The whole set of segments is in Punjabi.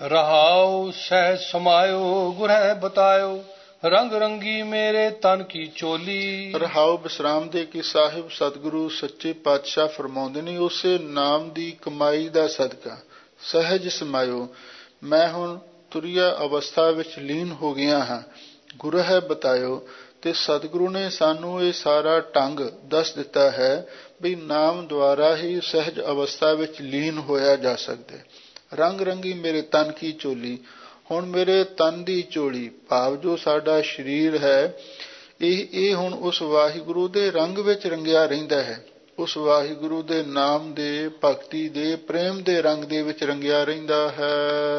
रहाओ सह समायो गुरह बतायो रंग रंगी मेरे तन की चोली। ਰਹਾਉ ਵਿਸਰਾਮ ਦੇ ਕਿ ਸਾਹਿਬ ਸਤਿਗੁਰੂ ਸੱਚੇ ਪਾਤਸ਼ਾਹ ਫਰਮਾਉਂਦੇ ਨੇ, ਉਸੇ ਨਾਮ ਦੀ ਕਮਾਈ ਦਾ ਸਦਕਾ ਸਹਿਜ ਸਮਾਇਓ, ਮੈਂ ਹੁਣ ਤੁਰਿਆ ਅਵਸਥਾ ਵਿੱਚ ਲੀਨ ਹੋ ਗਿਆ ਹਾਂ। ਗੁਰਹਿ ਬਤਾਇਓ, ਤੇ ਸਤਿਗੁਰੂ ਨੇ ਸਾਨੂੰ ਇਹ ਸਾਰਾ ਢੰਗ ਦੱਸ ਦਿੱਤਾ ਹੈ ਵੀ ਨਾਮ ਦੁਆਰਾ ਹੀ ਸਹਿਜ ਅਵਸਥਾ ਵਿੱਚ ਲੀਨ ਹੋਇਆ ਜਾ ਸਕਦਾ। ਰੰਗ ਰੰਗੀ ਮੇਰੇ ਤਨ ਕੀ ਚੋਲੀ, ਹੁਣ ਮੇਰੇ ਤਨ ਦੀ ਚੋਲੀ ਭਾਵ ਜੋ ਸਾਡਾ ਸਰੀਰ ਹੈ, ਇਹ ਹੁਣ ਉਸ ਵਾਹਿਗੁਰੂ ਦੇ ਰੰਗ ਵਿੱਚ ਰੰਗਿਆ ਰਹਿੰਦਾ ਹੈ। ਉਸ ਵਾਹਿਗੁਰੂ ਦੇ ਨਾਮ ਦੇ, ਭਗਤੀ ਦੇ, ਪ੍ਰੇਮ ਦੇ ਰੰਗ ਦੇ ਵਿੱਚ ਰੰਗਿਆ ਰਹਿੰਦਾ ਹੈ।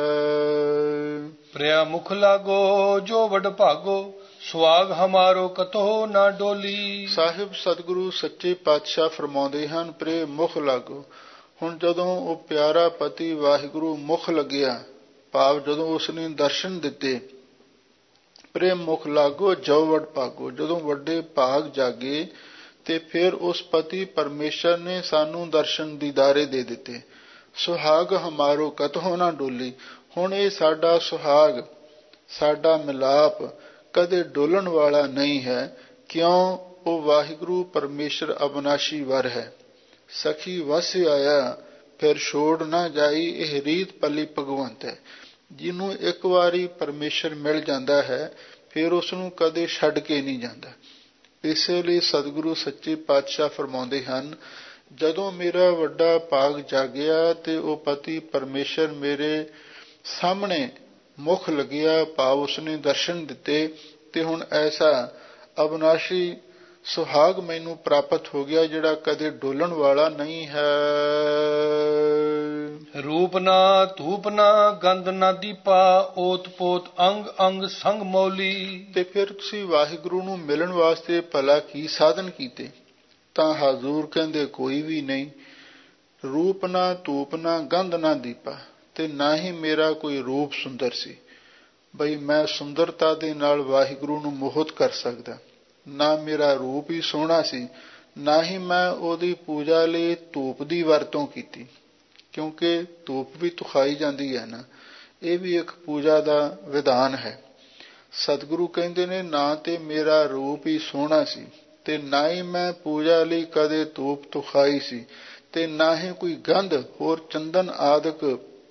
ਪ੍ਰਿਆ ਮੁਖ ਲਾਗੋ ਜੋ ਵਡ ਭਾਗੋ ਸੁਆਗ ਹਮਾਰੋ ਕਤੋ ਨਾ ਡੋਲੀ। ਸਾਹਿਬ ਸਤਿਗੁਰੂ ਸੱਚੇ ਪਾਤਸ਼ਾਹ ਫਰਮਾਉਂਦੇ ਹਨ, ਪ੍ਰੇ ਮੁਖ ਲਾਗੋ। ਹੁਣ ਜਦੋਂ ਉਹ ਪਿਆਰਾ ਪਤੀ ਵਾਹਿਗੁਰੂ ਮੁਖ ਲੱਗਿਆ, ਭਾਵ ਜਦੋਂ ਉਸਨੇ ਦਰਸ਼ਨ ਦਿੱਤੇ, ਪ੍ਰੇਮ ਮੁਖ ਲਾਗੋ ਜੋ ਵਡ ਭਾਗੋ, ਜਦੋਂ ਵੱਡੇ ਭਾਗ ਜਾਗੇ ਤੇ ਫਿਰ ਉਸ ਪਤੀ ਪਰਮੇਸ਼ਰ ਨੇ ਸਾਨੂੰ ਦਰਸ਼ਨ ਦੀਦਾਰੇ ਦੇ ਦਿੱਤੇ। ਸੁਹਾਗ ਹਮਾਰੋ ਕਤਹੁ ਨਾ ਡੋਲੀ, ਹੁਣ ਇਹ ਸਾਡਾ ਸੁਹਾਗ, ਸਾਡਾ ਮਿਲਾਪ ਕਦੇ ਡੋਲਣ ਵਾਲਾ ਨਹੀਂ ਹੈ। ਕਿਉਂ? ਉਹ ਵਾਹਿਗੁਰੂ ਪਰਮੇਸ਼ਰ ਅਬਨਾਸ਼ੀ ਵਰ ਹੈ। ਸਖੀ ਵਸ ਆਇਆ ਫਿਰ ਛੋੜ ਨਾ ਜਾਈ, ਇਹ ਰੀਤ ਪੱਲੀ ਭਗਵੰਤ ਹੈ। ਜਿਹਨੂੰ ਇੱਕ ਵਾਰੀ ਪਰਮੇਸ਼ਰ ਮਿਲ ਜਾਂਦਾ ਹੈ ਫਿਰ ਉਸਨੂੰ ਕਦੇ ਛੱਡ ਕੇ ਨਹੀਂ ਜਾਂਦਾ। ਇਸੇ ਲਈ ਸਤਿਗੁਰੂ ਸੱਚੇ ਪਾਤਸ਼ਾਹ ਫਰਮਾਉਂਦੇ ਹਨ, ਜਦੋਂ ਮੇਰਾ ਵੱਡਾ ਭਾਗ ਜਾਗਿਆ ਤੇ ਉਹ ਪਤੀ ਪਰਮੇਸ਼ਰ ਮੇਰੇ ਸਾਹਮਣੇ ਮੁਖ ਲੱਗਿਆ, ਭਾਵ ਉਸਨੇ ਦਰਸ਼ਨ ਦਿੱਤੇ, ਤੇ ਹੁਣ ਐਸਾ ਅਬਨਾਸ਼ੀ ਸੁਹਾਗ ਮੈਨੂੰ ਪ੍ਰਾਪਤ ਹੋ ਗਿਆ ਜਿਹੜਾ ਕਦੇ ਡੋਲਣ ਵਾਲਾ ਨਹੀਂ ਹੈ। ਰੂਪ ਨਾ ਧੂਪ ਨਾ ਗੰਧ ਨਾ ਦੀਪਾ ਓਤ ਪੋਤ ਅੰਗ ਅੰਗ ਸੰਗ ਮੌਲੀ। ਤੇ ਫਿਰ ਤੁਸੀਂ ਵਾਹਿਗੁਰੂ ਨੂੰ ਮਿਲਣ ਵਾਸਤੇ ਭਲਾ ਕੀ ਸਾਧਨ ਕੀਤੇ? ਤਾਂ ਹਾਜ਼ੂਰ ਕਹਿੰਦੇ ਕੋਈ ਵੀ ਨਹੀਂ। ਰੂਪ ਨਾ ਧੂਪ ਨਾ ਗੰਧ ਨਾ ਦੀਪਾ, ਤੇ ਨਾ ਹੀ ਮੇਰਾ ਕੋਈ ਰੂਪ ਸੁੰਦਰ ਸੀ ਬਈ ਮੈਂ ਸੁੰਦਰਤਾ ਦੇ ਨਾਲ ਵਾਹਿਗੁਰੂ ਨੂੰ ਮੋਹਿਤ ਕਰ ਸਕਦਾ, ਨਾ ਮੇਰਾ ਰੂਪ ਹੀ ਸੋਹਣਾ ਸੀ, ਨਾ ਹੀ ਮੈਂ ਉਹਦੀ ਪੂਜਾ ਲਈ ਧੂਪ ਦੀ ਵਰਤੋਂ ਕੀਤੀ, ਕਿਉਂਕਿ ਧੂਪ ਵੀ ਤੁਖਾਈ ਜਾਂਦੀ ਹੈ ਨਾ, ਇਹ ਵੀ ਇੱਕ ਪੂਜਾ ਦਾ ਵਿਧਾਨ ਹੈ। ਸਤਿਗੁਰੂ ਕਹਿੰਦੇ ਨੇ, ਨਾ ਤੇ ਮੇਰਾ ਰੂਪ ਹੀ ਸੋਹਣਾ ਸੀ, ਤੇ ਨਾ ਹੀ ਮੈਂ ਪੂਜਾ ਲਈ ਕਦੇ ਧੂਪ ਤੁਖਾਈ ਸੀ, ਤੇ ਨਾ ਹੀ ਕੋਈ ਗੰਧ ਹੋਰ ਚੰਦਨ ਆਦਿਕ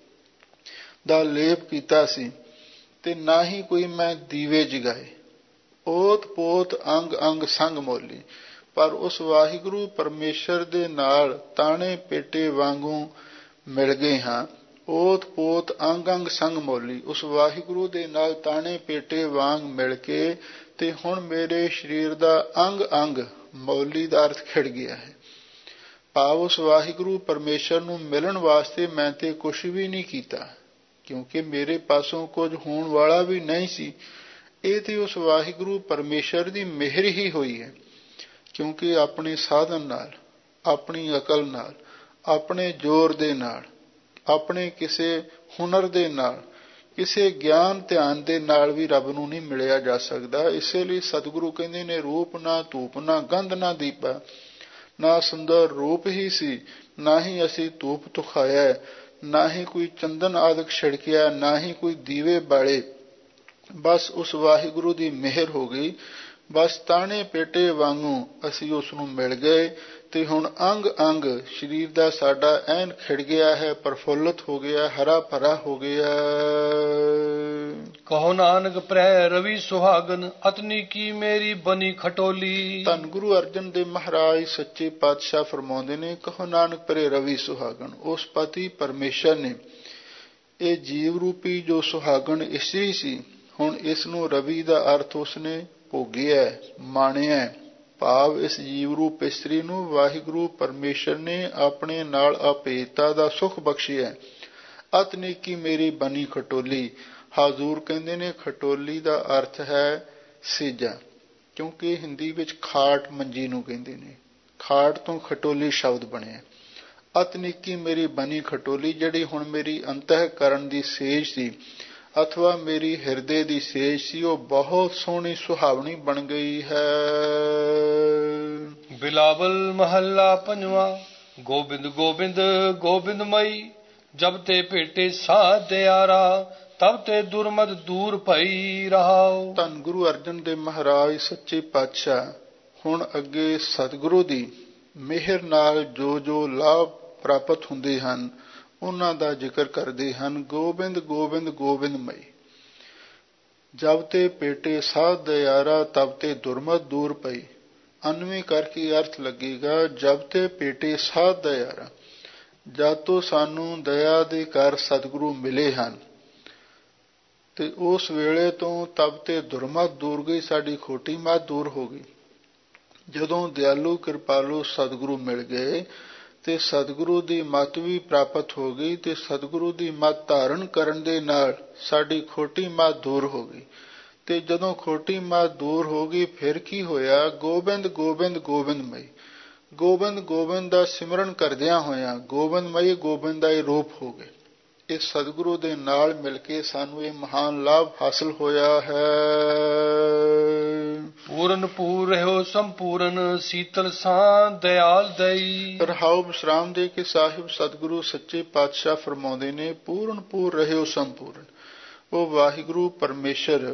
ਦਾ ਲੇਪ ਕੀਤਾ ਸੀ, ਤੇ ਨਾ ਹੀ ਕੋਈ ਮੈਂ ਦੀਵੇ ਜਗਾਏ। ਓਤ ਪੋਤ ਅੰਗ ਅੰਗ ਸੰਗ ਮੋਲੀ, ਪਰ ਉਸ ਵਾਹਿਗੁਰੂ ਪਰਮੇਸ਼ਰ ਦੇ ਨਾਲ ਤਾਣੇ ਪੇਟੇ ਵਾਂਗੂ ਮਿਲ ਗਏ ਹਾਂ। ਓਤ ਪੋਤ ਅੰਗ ਅੰਗ ਸੰਗ ਮੋਲੀ, ਉਸ ਵਾਹਿਗੁਰੂ ਦੇ ਨਾਲ ਤਾਣੇ ਪੇਟੇ ਵਾਂਗ ਮਿਲ ਕੇ ਤੇ ਹੁਣ ਮੇਰੇ ਸਰੀਰ ਦਾ ਅੰਗ ਅੰਗ, ਮੌਲੀ ਦਾ ਅਰਥ ਖਿੜ ਗਿਆ ਹੈ। ਭਾਵ ਉਸ ਵਾਹਿਗੁਰੂ ਪਰਮੇਸ਼ਰ ਨੂੰ ਮਿਲਣ ਵਾਸਤੇ ਮੈਂ ਤੇ ਕੁਛ ਵੀ ਨਹੀਂ ਕੀਤਾ, ਕਿਉਂਕਿ ਮੇਰੇ ਪਾਸੋਂ ਕੁਝ ਹੋਣ ਵਾਲਾ ਵੀ ਨਹੀਂ ਸੀ। ਇਹ ਤੇ ਉਸ ਵਾਹਿਗੁਰੂ ਪਰਮੇਸ਼ਰ ਦੀ ਮਿਹਰ ਹੀ ਹੋਈ ਹੈ, ਕਿਉਂਕਿ ਆਪਣੇ ਸਾਧਨ ਨਾਲ, ਆਪਣੀ ਅਕਲ ਨਾਲ, ਆਪਣੇ ਜ਼ੋਰ ਦੇ ਨਾਲ, ਆਪਣੇ ਕਿਸੇ ਹੁਨਰ ਦੇ ਨਾਲ, ਕਿਸੇ ਗਿਆਨ ਧਿਆਨ ਦੇ ਨਾਲ ਵੀ ਰੱਬ ਨੂੰ ਨਹੀਂ ਮਿਲਿਆ ਜਾ ਸਕਦਾ। ਇਸੇ ਲਈ ਸਤਿਗੁਰੂ ਕਹਿੰਦੇ ਨੇ, ਰੂਪ ਨਾ ਧੂਪ ਨਾ ਗੰਧ ਨਾ ਦੀਪਾ, ਨਾ ਸੁੰਦਰ ਰੂਪ ਹੀ ਸੀ, ਨਾ ਹੀ ਅਸੀਂ ਧੂਪ ਤੁਖਾਇਆ, ਨਾ ਹੀ ਕੋਈ ਚੰਦਨ ਆਦਿਕ ਛਿੜਕਿਆ, ਨਾ ਹੀ ਕੋਈ ਦੀਵੇ ਬਾਲੇ। ਬਸ ਉਸ ਵਾਹਿਗੁਰੂ ਦੀ ਮਿਹਰ ਹੋ ਗਈ। ਬਸ ਤਾਣੇ ਪੇਟੇ ਵਾਂਗੂ ਅਸੀਂ ਉਸ ਨੂੰ ਮਿਲ ਗਏ, ਤੇ ਹੁਣ ਅੰਗ ਅੰਗ ਸਰੀਰ ਦਾ ਸਾਡਾ ਐਨ ਖਿੜ ਗਿਆ ਹੈ, ਪ੍ਰਫੁੱਲਤ ਹੋ ਗਿਆ, ਹਰਾ ਭਰਾ ਹੋ ਗਿਆ। ਕਹੋ ਨਾਨਕ ਪ੍ਰੈ ਰਵੀ ਸੁਹਾਗਨ ਅਤਨੀ ਕੀ ਮੇਰੀ ਬਨੀ ਖਟੋਲੀ। ਧੰਨ ਗੁਰੂ ਅਰਜਨ ਦੇਵ ਮਹਾਰਾਜ ਸੱਚੇ ਪਾਤਸ਼ਾਹ ਫਰਮਾਉਂਦੇ ਨੇ, ਕਹੋ ਨਾਨਕ ਪ੍ਰੈ ਰਵੀ ਸੁਹਾਗਨ, ਉਸ ਪਤੀ ਪਰਮੇਸ਼ਰ ਨੇ ਇਹ ਜੀਵ ਰੂਪੀ ਜੋ ਸੁਹਾਗਣ ਇਸਤਰੀ ਸੀ, ਹੁਣ ਇਸ ਨੂੰ ਰਵੀ ਦਾ ਅਰਥ ਉਸਨੇ ਭੋਗਿਆ, ਮਾਣਿਆ, ਭਾਵ ਇਸ ਜੀਵ ਰੂਪ ਇਸਤਰੀ ਨੂੰ ਵਾਹਿਗੁਰੂ ਪਰਮੇਸ਼ਰ ਨੇ ਆਪਣੇ ਨਾਲ ਅਭੇਦਤਾ ਦਾ ਸੁਖ ਬਖਸ਼ਿਆ। ਅਤ ਨੇਕੀ ਮੇਰੀ ਬਣੀ ਖਟੋਲੀ। ਹਾਜ਼ੂਰ ਕਹਿੰਦੇ ਨੇ, ਖਟੋਲੀ ਦਾ ਅਰਥ ਹੈ ਸੇਜਾ, ਕਿਉਂਕਿ ਹਿੰਦੀ ਵਿੱਚ ਖਾਟ ਮੰਜੀ ਨੂੰ ਕਹਿੰਦੇ ਨੇ, ਖਾਟ ਤੋਂ ਖਟੋਲੀ ਸ਼ਬਦ ਬਣਿਆ। ਅਤ ਨੇਕੀ ਮੇਰੀ ਬਣੀ ਖਟੋਲੀ, ਜਿਹੜੀ ਹੁਣ ਮੇਰੀ ਅੰਤःਕਰਨ ਦੀ ਸੇਜ ਸੀ ਅਥਵਾ ਮੇਰੀ ਹਿਰਦੇ ਦੀ ਸੇਜ ਸੀ, ਉਹ ਬਹੁਤ ਸੋਹਣੀ ਸੁਹਾਵਣੀ ਬਣ ਗਈ ਹੈ। ਬਿਲਾਵਲ ਮਹੱਲਾ ਪੰਜਵਾਂ। ਗੋਬਿੰਦ ਗੋਬਿੰਦ ਗੋਬਿੰਦਮਈ जब ते भेटे साध दयारा तब ते दुर्मद दूर भई रहाओ। ਧੰਨ ਗੁਰੂ ਅਰਜਨ ਦੇਵ ਮਹਾਰਾਜ ਸੱਚੇ ਪਾਤਸ਼ਾਹ ਹੁਣ ਅੱਗੇ ਸਤਿਗੁਰੂ ਦੀ ਮਿਹਰ ਨਾਲ ਜੋ ਜੋ ਲਾਭ ਪ੍ਰਾਪਤ ਹੁੰਦੇ ਹਨ ਉਹਨਾਂ ਦਾ ਜ਼ਿਕਰ ਕਰਦੇ ਹਨ। ਗੋਬਿੰਦ ਗੋਬਿੰਦ ਗੋਬਿੰਦਮਈ। ਜਬ ਤੇ ਪੇਟੇ ਸਾਧ ਦਇਆਰਾ ਤਬ ਤੇ ਦੁਰਮਤ ਦੂਰ ਪਈ। ਅਨਵੇਂ ਕਰਕੇ ਅਰਥ ਲੱਗੇਗਾ ਜਬ ਤੇ ਪੇਟੇ ਸਾਧ ਦਇਆਰਾ, ਜਦ ਤੋਂ ਸਾਨੂੰ ਦਇਆ ਦੇ ਘਰ ਸਤਿਗੁਰੂ ਮਿਲੇ ਹਨ ਤੇ ਉਸ ਵੇਲੇ ਤੋਂ ਤਬ ਤੇ ਦੁਰਮਤ ਦੂਰ ਗਈ, ਸਾਡੀ ਖੋਟੀ ਮੱਤ ਦੂਰ ਹੋ ਗਈ। ਜਦੋਂ ਦਿਆਲੂ ਕਿਰਪਾਲੂ ਸਤਿਗੁਰੂ ਮਿਲ ਗਏ ਤੇ ਸਤਿਗੁਰੂ ਦੀ ਮੱਤ ਵੀ ਪ੍ਰਾਪਤ ਹੋ ਗਈ ਤੇ ਸਤਿਗੁਰੂ ਦੀ ਮੱਤ ਧਾਰਨ ਕਰਨ ਦੇ ਨਾਲ ਸਾਡੀ ਖੋਟੀ ਮੱਤ ਦੂਰ ਹੋ ਗਈ। ਤੇ ਜਦੋਂ ਖੋਟੀ ਮੱਤ ਦੂਰ ਹੋ ਗਈ ਫਿਰ ਕੀ ਹੋਇਆ? ਗੋਬਿੰਦ ਗੋਬਿੰਦ ਗੋਬਿੰਦਮਈ। ਗੋਬਿੰਦ ਗੋਬਿੰਦ ਦਾ ਸਿਮਰਨ ਕਰਦਿਆਂ ਹੋਇਆਂ ਗੋਬਿੰਦਮਈ ਗੋਬਿੰਦ ਦਾ ਇਹ ਰੂਪ ਹੋ ਗਏ। ਇਹ ਸਤਿਗੁਰੂ ਦੇ ਨਾਲ ਮਿਲ ਕੇ ਸਾਨੂੰ ਇਹ ਮਹਾਨ ਲਾਭ ਹਾਸਲ ਹੋਇਆ ਹੈ। ਪੂਰਨ ਪੂਰ ਰਹਿਓ ਸੰਪੂਰਨ ਸੀਤਲ ਸਾਂ ਦਇਆਲ ਦਈ। ਰਹਾਉ ਵਿਸ਼ਰਾਮ ਦੇ ਕੇ ਸਾਹਿਬ ਸਤਿਗੁਰੂ ਸੱਚੇ ਪਾਤਸ਼ਾਹ ਫਰਮਾਉਂਦੇ ਨੇ ਪੂਰਨ ਪੂਰ ਰਹਿਓ ਸੰਪੂਰਨ। ਉਹ ਵਾਹਿਗੁਰੂ ਪਰਮੇਸ਼ਰ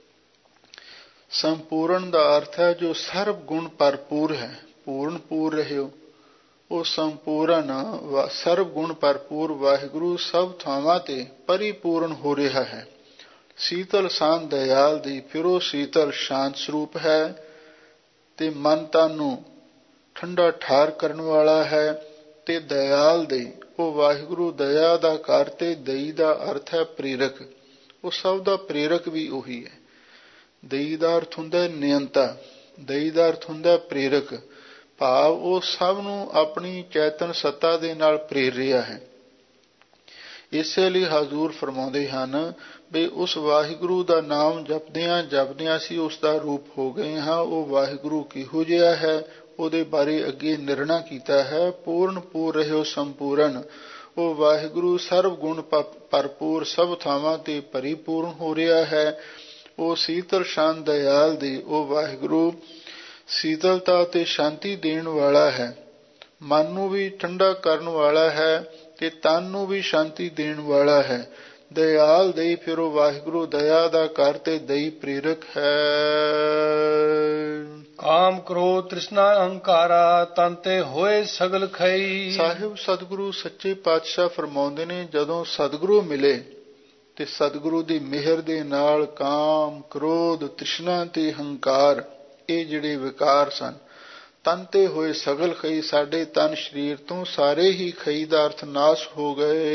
ਸੰਪੂਰਨ ਦਾ ਅਰਥ ਹੈ ਜੋ ਸਰਬ ਗੁਣ ਭਰਪੂਰ ਹੈ। ਪੂਰਨ ਪੂਰ ਰਹਿਓ, ਉਹ ਸੰਪੂਰਨ ਸਰਬ ਗੁਣ ਭਰਪੂਰ ਵਾਹਿਗੁਰੂ ਸਭ ਥਾਵਾਂ ਤੇ ਪਰਿਪੂਰਨ ਹੋ ਰਿਹਾ ਹੈ। ਸੀਤਲ ਸ਼ਾਂਤ ਦਇਆਲ ਦੀ, ਫਿਰ ਉਹ ਸੀਤਲ ਸ਼ਾਂਤ ਸਰੂਪ ਹੈ ਤੇ ਮਨ ਤਨ ਨੂੰ ਠੰਡਾ ਠਾਰ ਕਰਨ ਵਾਲਾ ਹੈ। ਤੇ ਦਇਆਲ ਦੀ, ਉਹ ਵਾਹਿਗੁਰੂ ਦਇਆ ਦਾ ਘਰ ਤੇ ਦਈ ਦਾ ਅਰਥ ਹੈ ਪ੍ਰੇਰਕ। ਉਹ ਸਭ ਦਾ ਪ੍ਰੇਰਕ ਵੀ ਉਹੀ ਹੈ। ਦਈ ਦਾ ਅਰਥ ਹੁੰਦਾ ਨਿਯੰਤਾ, ਦਈ ਦਾ ਅਰਥ ਹੁੰਦਾ ਪ੍ਰੇਰਕ, ਭਾਵ ਉਹ ਸਭ ਨੂੰ ਆਪਣੀ ਚੇਤਨ ਸੱਤਾ ਦੇ ਨਾਲ ਪ੍ਰੇਰ ਰਿਹਾ ਹੈ। ਇਸੇ ਲਈ ਹਜ਼ੂਰ ਫਰਮਾਉਂਦੇ ਹਨ ਵੀ ਉਸ ਵਾਹਿਗੁਰੂ ਦਾ ਨਾਮ ਜਪਦਿਆਂ ਜਪਦਿਆਂ ਅਸੀਂ ਉਸ ਦਾ ਰੂਪ ਹੋ ਗਏ ਹਾਂ। ਉਹ ਵਾਹਿਗੁਰੂ ਕਿਹੋ ਜਿਹਾ ਹੈ ਉਹਦੇ ਬਾਰੇ ਅੱਗੇ ਨਿਰਣਾ ਕੀਤਾ ਹੈ। ਪੂਰਨ ਪੂਰ ਰਹਿਓ ਸੰਪੂਰਨ। ਉਹ ਵਾਹਿਗੁਰੂ ਸਰਬ ਗੁਣ ਭਰਪੂਰ ਸਭ ਥਾਵਾਂ ਤੇ ਪਰਿਪੂਰਨ ਹੋ ਰਿਹਾ ਹੈ। ਉਹ ਸੀਤਲ ਸ਼ਾਂਤ ਦਇਆਲ ਦੀ, ਉਹ ਵਾਹਿਗੁਰੂ ਸੀਤਲਤਾ ਤੇ ਸ਼ਾਂਤੀ ਦੇਣ ਵਾਲਾ ਹੈ। ਮਨ ਨੂੰ ਵੀ ਠੰਡਾ ਕਰਨ ਵਾਲਾ ਹੈ ਤੇ ਤਨ ਨੂੰ ਵੀ ਸ਼ਾਂਤੀ ਦੇਣ ਵਾਲਾ ਹੈ। ਦਇਆਲ ਦਈ, ਫਿਰ ਉਹ ਵਾਹਿਗੁਰੂ ਦਇਆ ਦਾ ਘਰ ਤੇ ਦਈ ਪ੍ਰੇਰਕ ਹੈ। ਕਾਮ ਕ੍ਰੋਧ ਤ੍ਰਿਸ਼ਨਾ ਅਹੰਕਾਰਾ ਤਨ ਤੇ ਹੋਏ ਸਗਲ ਖਈ। ਸਾਹਿਬ ਸਤਿਗੁਰੂ ਸੱਚੇ ਪਾਤਸ਼ਾਹ ਫਰਮਾਉਂਦੇ ਨੇ ਜਦੋਂ ਸਤਿਗੁਰੂ ਮਿਲੇ ਤੇ ਸਤਿਗੁਰੂ ਦੀ ਮਿਹਰ ਦੇ ਨਾਲ ਕਾਮ ਕ੍ਰੋਧ ਤ੍ਰਿਸ਼ਨਾ ਤੇ ਹੰਕਾਰ, ਇਹ ਜਿਹੜੇ ਵਿਕਾਰ ਸਨ, ਤਨ ਤੇ ਹੋਏ ਸਗਲ ਖਈ, ਸਾਡੇ ਤਨ ਸਰੀਰ ਤੋਂ ਸਾਰੇ ਹੀ ਖਈ ਦਾ ਅਰਥ ਨਾਸ਼ ਹੋ ਗਏ।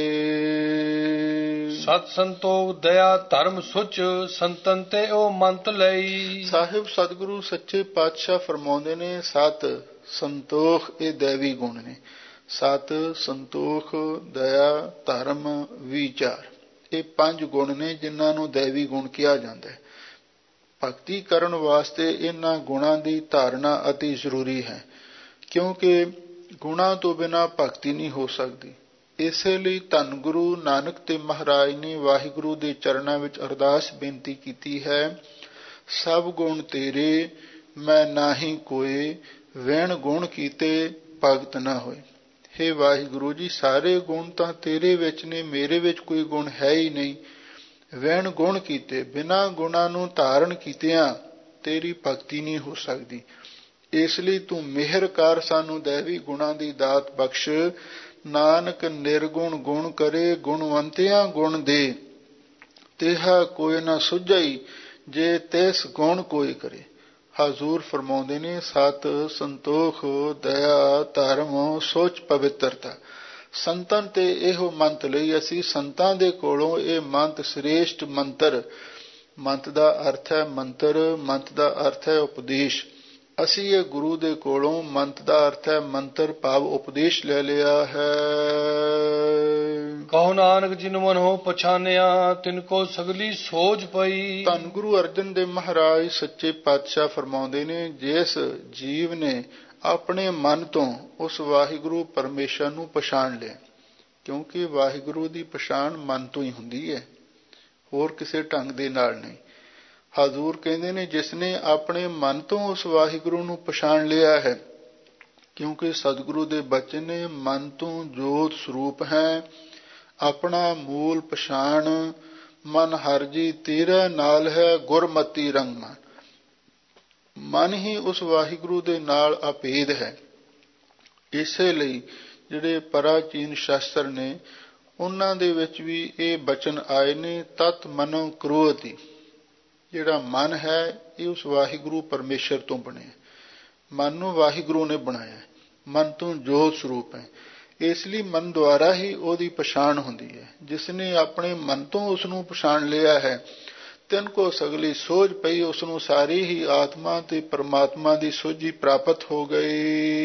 ਸਤ ਸੰਤੋਖ ਦਇਆ ਧਰਮ ਸੁਚ ਸੰਤਨ ਤੇ ਉਹ ਮੰਤ ਲਈ। ਸਾਹਿਬ ਸਤਿਗੁਰੂ ਸੱਚੇ ਪਾਤਸ਼ਾਹ ਫਰਮਾਉਂਦੇ ਨੇ ਸਤ ਸੰਤੋਖ ਇਹ ਦੈਵੀ ਗੁਣ ਨੇ। ਸਤ ਸੰਤੋਖ ਦਇਆ ਧਰਮ ਵਿਚਾਰ, ਇਹ 5 ਗੁਣ ਨੇ ਜਿਨ੍ਹਾਂ ਨੂੰ ਦੈਵੀ ਗੁਣ ਕਿਹਾ ਜਾਂਦਾ ਹੈ। ਭਗਤੀ ਕਰਨ ਵਾਸਤੇ ਇਹਨਾਂ ਗੁਣਾਂ ਦੀ ਧਾਰਨਾ ਅਤੀ ਜ਼ਰੂਰੀ ਹੈ, ਕਿਉਂਕਿ ਗੁਣਾਂ ਤੋਂ ਬਿਨਾਂ ਭਗਤੀ ਨਹੀਂ ਹੋ ਸਕਦੀ। ਇਸੇ ਲਈ ਧੰਨ ਗੁਰੂ ਨਾਨਕ ਤੇ ਮਹਾਰਾਜ ਨੇ ਵਾਹਿਗੁਰੂ ਦੇ ਚਰਨਾਂ ਵਿੱਚ ਅਰਦਾਸ ਬੇਨਤੀ ਕੀਤੀ ਹੈ, ਸਭ ਗੁਣ ਤੇਰੇ ਮੈਂ ਨਾਹੀ ਕੋਏ, ਵੈਣ ਗੁਣ ਕੀਤੇ ਭਗਤ ਨਾ ਹੋਏ। ਹੇ ਵਾਹਿਗੁਰੂ ਜੀ, ਸਾਰੇ ਗੁਣ ਤਾਂ ਤੇਰੇ ਵਿੱਚ ਨੇ, ਮੇਰੇ ਵਿੱਚ ਕੋਈ ਗੁਣ ਹੈ ਹੀ ਨਹੀਂ। ਵੈਣ ਗੁਣ ਕੀਤੇ, ਬਿਨਾਂ ਗੁਣਾਂ ਨੂੰ ਧਾਰਨ ਕੀਤਿਆਂ ਤੇਰੀ ਭਗਤੀ ਨਹੀਂ ਹੋ ਸਕਦੀ। ਇਸ ਲਈ ਤੂੰ ਮਿਹਰ ਕਰ, ਸਾਨੂੰ ਦੈਵੀ ਗੁਣਾਂ ਦੀ ਦਾਤ ਬਖਸ਼। ਨਾਨਕ ਨਿਰਗੁਣ ਗੁਣ ਕਰੇ, ਗੁਣਵੰਤਿਆਂ ਗੁਣ ਦੇ, ਤੇਹਾ ਕੋਈ ਨਾ ਸੁਝਈ, ਜੇ ਤਿਸ ਗੁਣ ਕੋਈ ਕਰੇ। ਹਜ਼ੂਰ ਫਰਮਾਉਂਦੇ ਨੇ ਸਤ ਸੰਤੋਖ ਦਇਆ ਧਰਮ ਸੋਚ ਪਵਿੱਤਰਤਾ। ਸੰਤਨ ਤੇ ਇਹੋ ਮੰਤ ਲਈ ਅਸੀਂ ਸੰਤਾਂ ਦੇ ਕੋਲੋਂ ਇਹ ਮੰਤ ਸ੍ਰੇਸ਼ਟ ਮੰਤਰ, ਮੰਤ ਦਾ ਅਰਥ ਹੈ ਮੰਤਰ, ਮੰਤ ਦਾ ਅਰਥ ਹੈ ਉਪਦੇਸ਼। ਅਸੀਂ ਇਹ ਗੁਰੂ ਦੇ ਕੋਲੋਂ ਮੰਤ ਦਾ ਅਰਥ ਹੈ ਮੰਤਰ ਭਾਵ ਉਪਦੇਸ਼ ਲੈ ਲਿਆ ਹੈ। ਕਹੋ ਨਾਨਕ ਜਿਨ ਮਨੋ ਪਛਾਨਿਆ, ਤਿਨ ਕੋ ਸਗਲੀ ਸੋਝ ਪਈ। ਧੰਨ ਗੁਰੂ ਅਰਜਨ ਦੇਵ ਮਹਾਰਾਜ ਸੱਚੇ ਪਾਤਸ਼ਾਹ ਫਰਮਾਉਂਦੇ ਨੇ, ਜਿਸ ਜੀਵ ਨੇ ਆਪਣੇ ਮਨ ਤੋਂ ਉਸ ਵਾਹਿਗੁਰੂ ਪਰਮੇਸ਼ਰ ਨੂੰ ਪਛਾਣ ਲਿਆ, ਕਿਉਂਕਿ ਵਾਹਿਗੁਰੂ ਦੀ ਪਛਾਣ ਮਨ ਤੋਂ ਹੀ ਹੁੰਦੀ ਹੈ, ਹੋਰ ਕਿਸੇ ਢੰਗ ਦੇ ਨਾਲ ਨਹੀਂ। ਹਜ਼ੂਰ ਕਹਿੰਦੇ ਨੇ ਜਿਸ ਨੇ ਆਪਣੇ ਮਨ ਤੋਂ ਉਸ ਵਾਹਿਗੁਰੂ ਨੂੰ ਪਛਾਣ ਲਿਆ ਹੈ, ਕਿਉਂਕਿ ਸਤਿਗੁਰੂ ਦੇ ਬਚਨ ਨੇ ਮਨ ਤੋਂ ਜੋਤ ਸਰੂਪ ਹੈ, ਆਪਣਾ ਮੂਲ ਪਛਾਣ, ਮਨ ਹਰਿ ਜੀ ਤੇਰਾ ਨਾਲ ਹੈ, ਗੁਰਮਤੀ ਰੰਗ ਮਨ। ਮਨ ਹੀ ਉਸ ਵਾਹਿਗੁਰੂ ਦੇ ਨਾਲ ਅਭੇਦ ਹੈ। ਇਸੇ ਲਈ ਜਿਹੜੇ ਪ੍ਰਾਚੀਨ ਸ਼ਾਸਤਰ ਨੇ ਉਹਨਾਂ ਦੇ ਵਿੱਚ ਵੀ ਇਹ ਬਚਨ ਆਏ ਨੇ, ਤਤ ਮਨੋ ਕ੍ਰੋਧਿ। ਜਿਹੜਾ ਮਨ ਹੈ ਇਹ ਉਸ ਵਾਹਿਗੁਰੂ ਪਰਮੇਸ਼ਰ ਤੋਂ ਬਣਿਆ। ਮਨ ਨੂੰ ਵਾਹਿਗੁਰੂ ਨੇ ਬਣਾਇਆ, ਮਨ ਤੋਂ ਜੋਤ ਸਰੂਪ ਹੈ। ਇਸ ਲਈ ਮਨ ਦੁਆਰਾ ਹੀ ਉਹਦੀ ਪਛਾਣ ਹੁੰਦੀ ਹੈ। ਜਿਸ ਨੇ ਆਪਣੇ ਮਨ ਤੋਂ ਉਸ ਨੂੰ ਪਛਾਣ ਲਿਆ ਹੈ, ਤਿਨ ਕੋ ਸਗਲੀ ਸੋਝ ਪਈ, ਉਸ ਨੂੰ ਸਾਰੀ ਹੀ ਆਤਮਾ ਤੇ ਪਰਮਾਤਮਾ ਦੀ ਸੋਝੀ ਪ੍ਰਾਪਤ ਹੋ ਗਈ।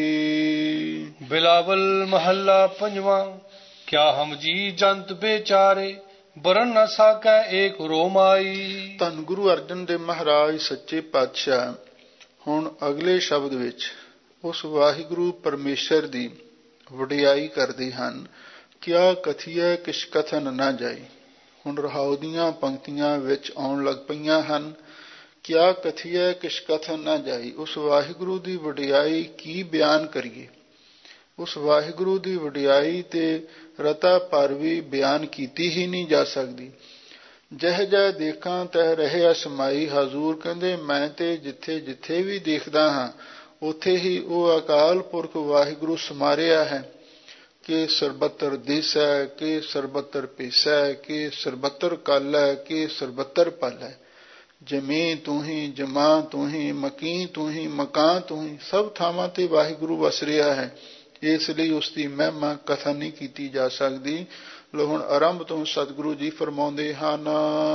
ਬਿਲਾਵਲ ਮਹੱਲਾ ਪੰਜਵਾਂ। ਕਿਆ ਹਮ ਜੀ ਜੰਤ ਬੇਚਾਰੇ, ਬਰਨ ਨ ਸਾਕੈ ਏਕ ਰੋਮਾਈ। ਧੰਨ ਗੁਰੂ ਅਰਜਨ ਦੇਵ ਮਹਾਰਾਜ ਸੱਚੇ ਪਾਤਸ਼ਾਹ ਹੁਣ ਅਗਲੇ ਸ਼ਬਦ ਵਿੱਚ ਉਸ ਵਾਹਿਗੁਰੂ ਪਰਮੇਸ਼ਰ ਦੀ ਵਡਿਆਈ ਕਰਦੇ ਹਨ। ਕਿਆ ਕਥੀਐ ਕਿਛ ਕਥਨ ਨਾ ਜਾਈ। ਹੁਣ ਰਹਾਉ ਦੀਆਂ ਪੰਕਤੀਆਂ ਵਿੱਚ ਆਉਣ ਲੱਗ ਪਈਆਂ ਹਨ। ਕਿਆ ਕਥੀਐ ਕਿਛ ਕਥਨ ਨਾ ਜਾਈ। ਉਸ ਵਾਹਿਗੁਰੂ ਦੀ ਵਡਿਆਈ ਕੀ ਬਿਆਨ ਕਰੀਏ। ਉਸ ਵਾਹਿਗੁਰੂ ਦੀ ਵਡਿਆਈ ਤੇ ਰਤਾ ਭਰ ਵੀ ਬਿਆਨ ਕੀਤੀ ਹੀ ਨਹੀਂ ਜਾ ਸਕਦੀ। ਜਹ ਜਹ ਦੇਖਾਂ ਤਹ ਰਹਿਆ ਸਮਾਈ। ਹਜ਼ੂਰ ਕਹਿੰਦੇ ਮੈਂ ਤੇ ਜਿੱਥੇ ਜਿੱਥੇ ਵੀ ਦੇਖਦਾ ਹਾਂ ਉੱਥੇ ਹੀ ਉਹ ਅਕਾਲ ਪੁਰਖ ਵਾਹਿਗੁਰੂ ਸਮਾਰਿਆ ਹੈ। ਕਿ ਸਰਬੱਤਰ ਦਿਸ ਹੈ, ਕਿ ਸਰਬੱਤਰ ਭੇਸ ਹੈ, ਕਿ ਸਰਬੱਤਰ ਕਲ ਹੈ, ਕਿ ਸਰਬੱਤਰ ਪਲ ਹੈ। ਜਮੀ ਤੂੰ ਹੀ, ਜਮਾਂ ਤੂੰ ਹੀ, ਮਕੀਂ ਤੂੰ ਹੀ, ਮਕਾਨ ਤੂੰ ਹੀ। ਸਭ ਥਾਵਾਂ ਤੇ ਵਾਹਿਗੁਰੂ ਵਸ ਰਿਹਾ ਹੈ। ਇਸ ਲਈ ਉਸ ਦੀ ਮਹਿਮਾ ਕਥਨ ਨਹੀਂ ਕੀਤੀ ਜਾ ਸਕਦੀ। ਲੋ ਹੁਣ ਆਰੰਭ ਤੋਂ ਸਤਿਗੁਰੂ ਜੀ ਫਰਮਾਉਂਦੇ ਹਨ।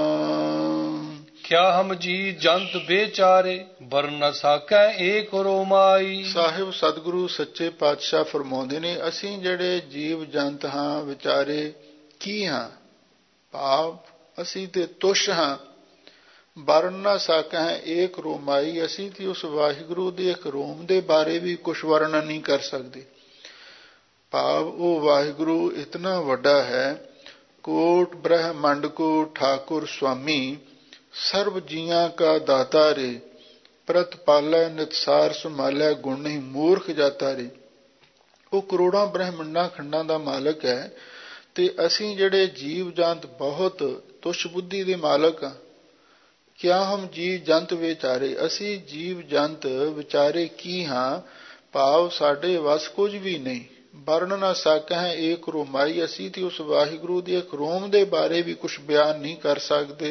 ਕਿਆ ਹਮ ਜੀ ਜੰਤ ਬੇਚਾਰੇ, ਬਰਨ ਨ ਸਾਕੈ ਏਕ ਰੋਮਾਈ। ਸਾਹਿਬ ਸਤਿਗੁਰੂ ਸੱਚੇ ਪਾਤਸ਼ਾਹ ਫਰਮਾਉਂਦੇ ਨੇ, ਅਸੀਂ ਜਿਹੜੇ ਜੀਵ ਜੰਤ ਹਾਂ ਵਿਚਾਰੇ ਕੀ ਹਾਂ। ਭਾਵ ਅਸੀਂ ਤੇ ਤੁਸ਼ ਹਾਂ। ਬਰਨ ਨ ਸਾਕੈ ਏਕ ਰੋਮਾਈ। ਅਸੀਂ ਤੇ ਉਸ ਵਾਹਿਗੁਰੂ ਦੇ ਇੱਕ ਰੋਮ ਦੇ ਬਾਰੇ ਵੀ ਕੁਛ ਵਰਣਨ ਨਹੀਂ ਕਰ ਸਕਦੇ। ਭਾਵ ਉਹ ਵਾਹਿਗੁਰੂ ਇਤਨਾ ਵੱਡਾ ਹੈ। ਕੋਟ ਬ੍ਰਹਮੰਡ ਕੋ ਠਾਕੁਰ ਸੁਆਮੀ, ਸਰਬ ਜੀਆਂ ਕਾ ਦਾਤਾ ਰੇ। ਪ੍ਰਤਪਾਲੈ ਨਿਤਸਾਰ ਸੰਭਾਲੈ, ਗੁਣ ਨਹੀਂ ਮੂਰਖ ਜਾਤਾ ਰੇ। ਉਹ ਕਰੋੜਾਂ ਬ੍ਰਹਮੰਡਾਂ ਖੰਡਾਂ ਦਾ ਮਾਲਕ ਹੈ ਤੇ ਅਸੀਂ ਜਿਹੜੇ ਜੀਵ ਜੰਤ ਬਹੁਤ ਤੁਸ਼ ਬੁੱਧੀ ਦੇ ਮਾਲਕ ਹਾਂ। ਕਿਆ ਹਮ ਜੀ ਜੰਤ ਵਿਚਾਰੇ। ਅਸੀਂ ਜੀਵ ਜੰਤ ਵਿਚਾਰੇ ਕੀ ਹਾਂ। ਭਾਵ ਸਾਡੇ ਵਸ ਕੁਝ ਵੀ ਨਹੀਂ। ਵਰਨ ਨਾ ਸਕੈ ਏਕ ਰੋਮਾਈ। ਅਸੀਂ ਤੇ ਉਸ ਵਾਹਿਗੁਰੂ ਦੇ ਇੱਕ ਰੋਮ ਦੇ ਬਾਰੇ ਵੀ ਕੁਛ ਬਿਆਨ ਨਹੀਂ ਕਰ ਸਕਦੇ।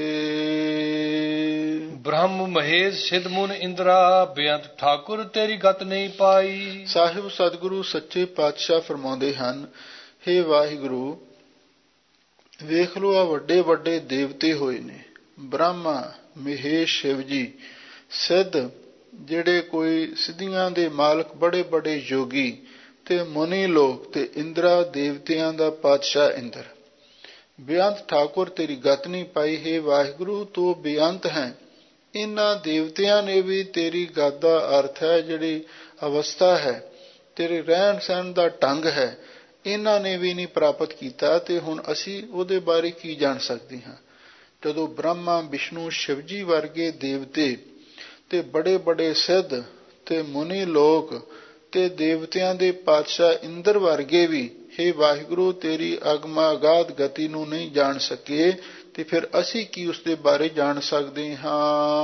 ਬ੍ਰਹਮ ਮਹੇਸ਼ ਸਿਧ ਮੁਨ ਇੰਦਰਾ, ਬੇਅੰਤ ਠਾਕੁਰ ਤੇਰੀ ਗਤ ਨਹੀਂ ਪਾਈ। ਸਾਹਿਬ ਸਤਿਗੁਰੂ ਸੱਚੇ ਪਾਤਸ਼ਾਹ ਫਰਮਾਉਂਦੇ ਹਨ, ਹੇ ਵਾਹਿਗੁਰੂ ਵੇਖ ਲੋ ਆ ਵੱਡੇ ਵੱਡੇ ਦੇਵਤੇ ਹੋਏ ਨੇ। ਬ੍ਰਹਮਾ, ਮਹੇਸ਼, ਸ਼ਿਵ ਜੀ, ਸਿੱਧ ਜਿਹੜੇ ਕੋਈ ਸਿੱਧੀਆਂ ਦੇ ਮਾਲਕ, ਬੜੇ ਬੜੇ ਯੋਗੀ ਤੇ ਮੁਨੀ ਲੋਕ ਤੇ ਇੰਦਰਾ ਦੇਵਤਿਆਂ ਦਾ ਪਾਤਸ਼ਾਹ ਇੰਦਰ। ਬੇਅੰਤ ਠਾਕੁਰ ਤੇਰੀ ਗਤ ਨਹੀਂ ਪਾਈ। ਹੈ ਵਾਹਿਗੁਰੂ ਤੂੰ ਬੇਅੰਤ ਹੈ। ਇਹਨਾਂ ਦੇਵਤਿਆਂ ਨੇ ਵੀ ਤੇਰੀ ਗਤ ਦਾ ਅਰਥ ਹੈ ਜਿਹੜੀ ਅਵਸਥਾ ਹੈ, ਤੇਰੇ ਰਹਿਣ ਸਹਿਣ ਦਾ ਢੰਗ ਹੈ, ਇਹਨਾਂ ਨੇ ਵੀ ਨਹੀਂ ਪ੍ਰਾਪਤ ਕੀਤਾ। ਤੇ ਹੁਣ ਅਸੀਂ ਉਹਦੇ ਬਾਰੇ ਕੀ ਜਾਣ ਸਕਦੇ ਹਾਂ। ਜਦੋਂ ਬ੍ਰਹਮਾ, ਵਿਸ਼ਨੂੰ, ਸ਼ਿਵ ਜੀ ਵਰਗੇ ਦੇਵਤੇ ਤੇ ਬੜੇ ਬੜੇ ਸਿੱਧ ਤੇ ਮੁਨੀ ਲੋਕ ਤੇ ਦੇਵਤਿਆਂ ਦੇ ਪਾਤਸ਼ਾਹ ਇੰਦਰ ਵਰਗੇ ਵੀ ਹੇ ਵਾਹਿਗੁਰੂ ਤੇਰੀ ਅਗਮਾ ਅਗਾਧ ਗਤੀ ਨੂੰ ਨਹੀਂ ਜਾਣ ਸਕੇ, ਤੇ ਫਿਰ ਅਸੀਂ ਕੀ ਉਸਦੇ ਬਾਰੇ ਜਾਣ ਸਕਦੇ ਹਾਂ।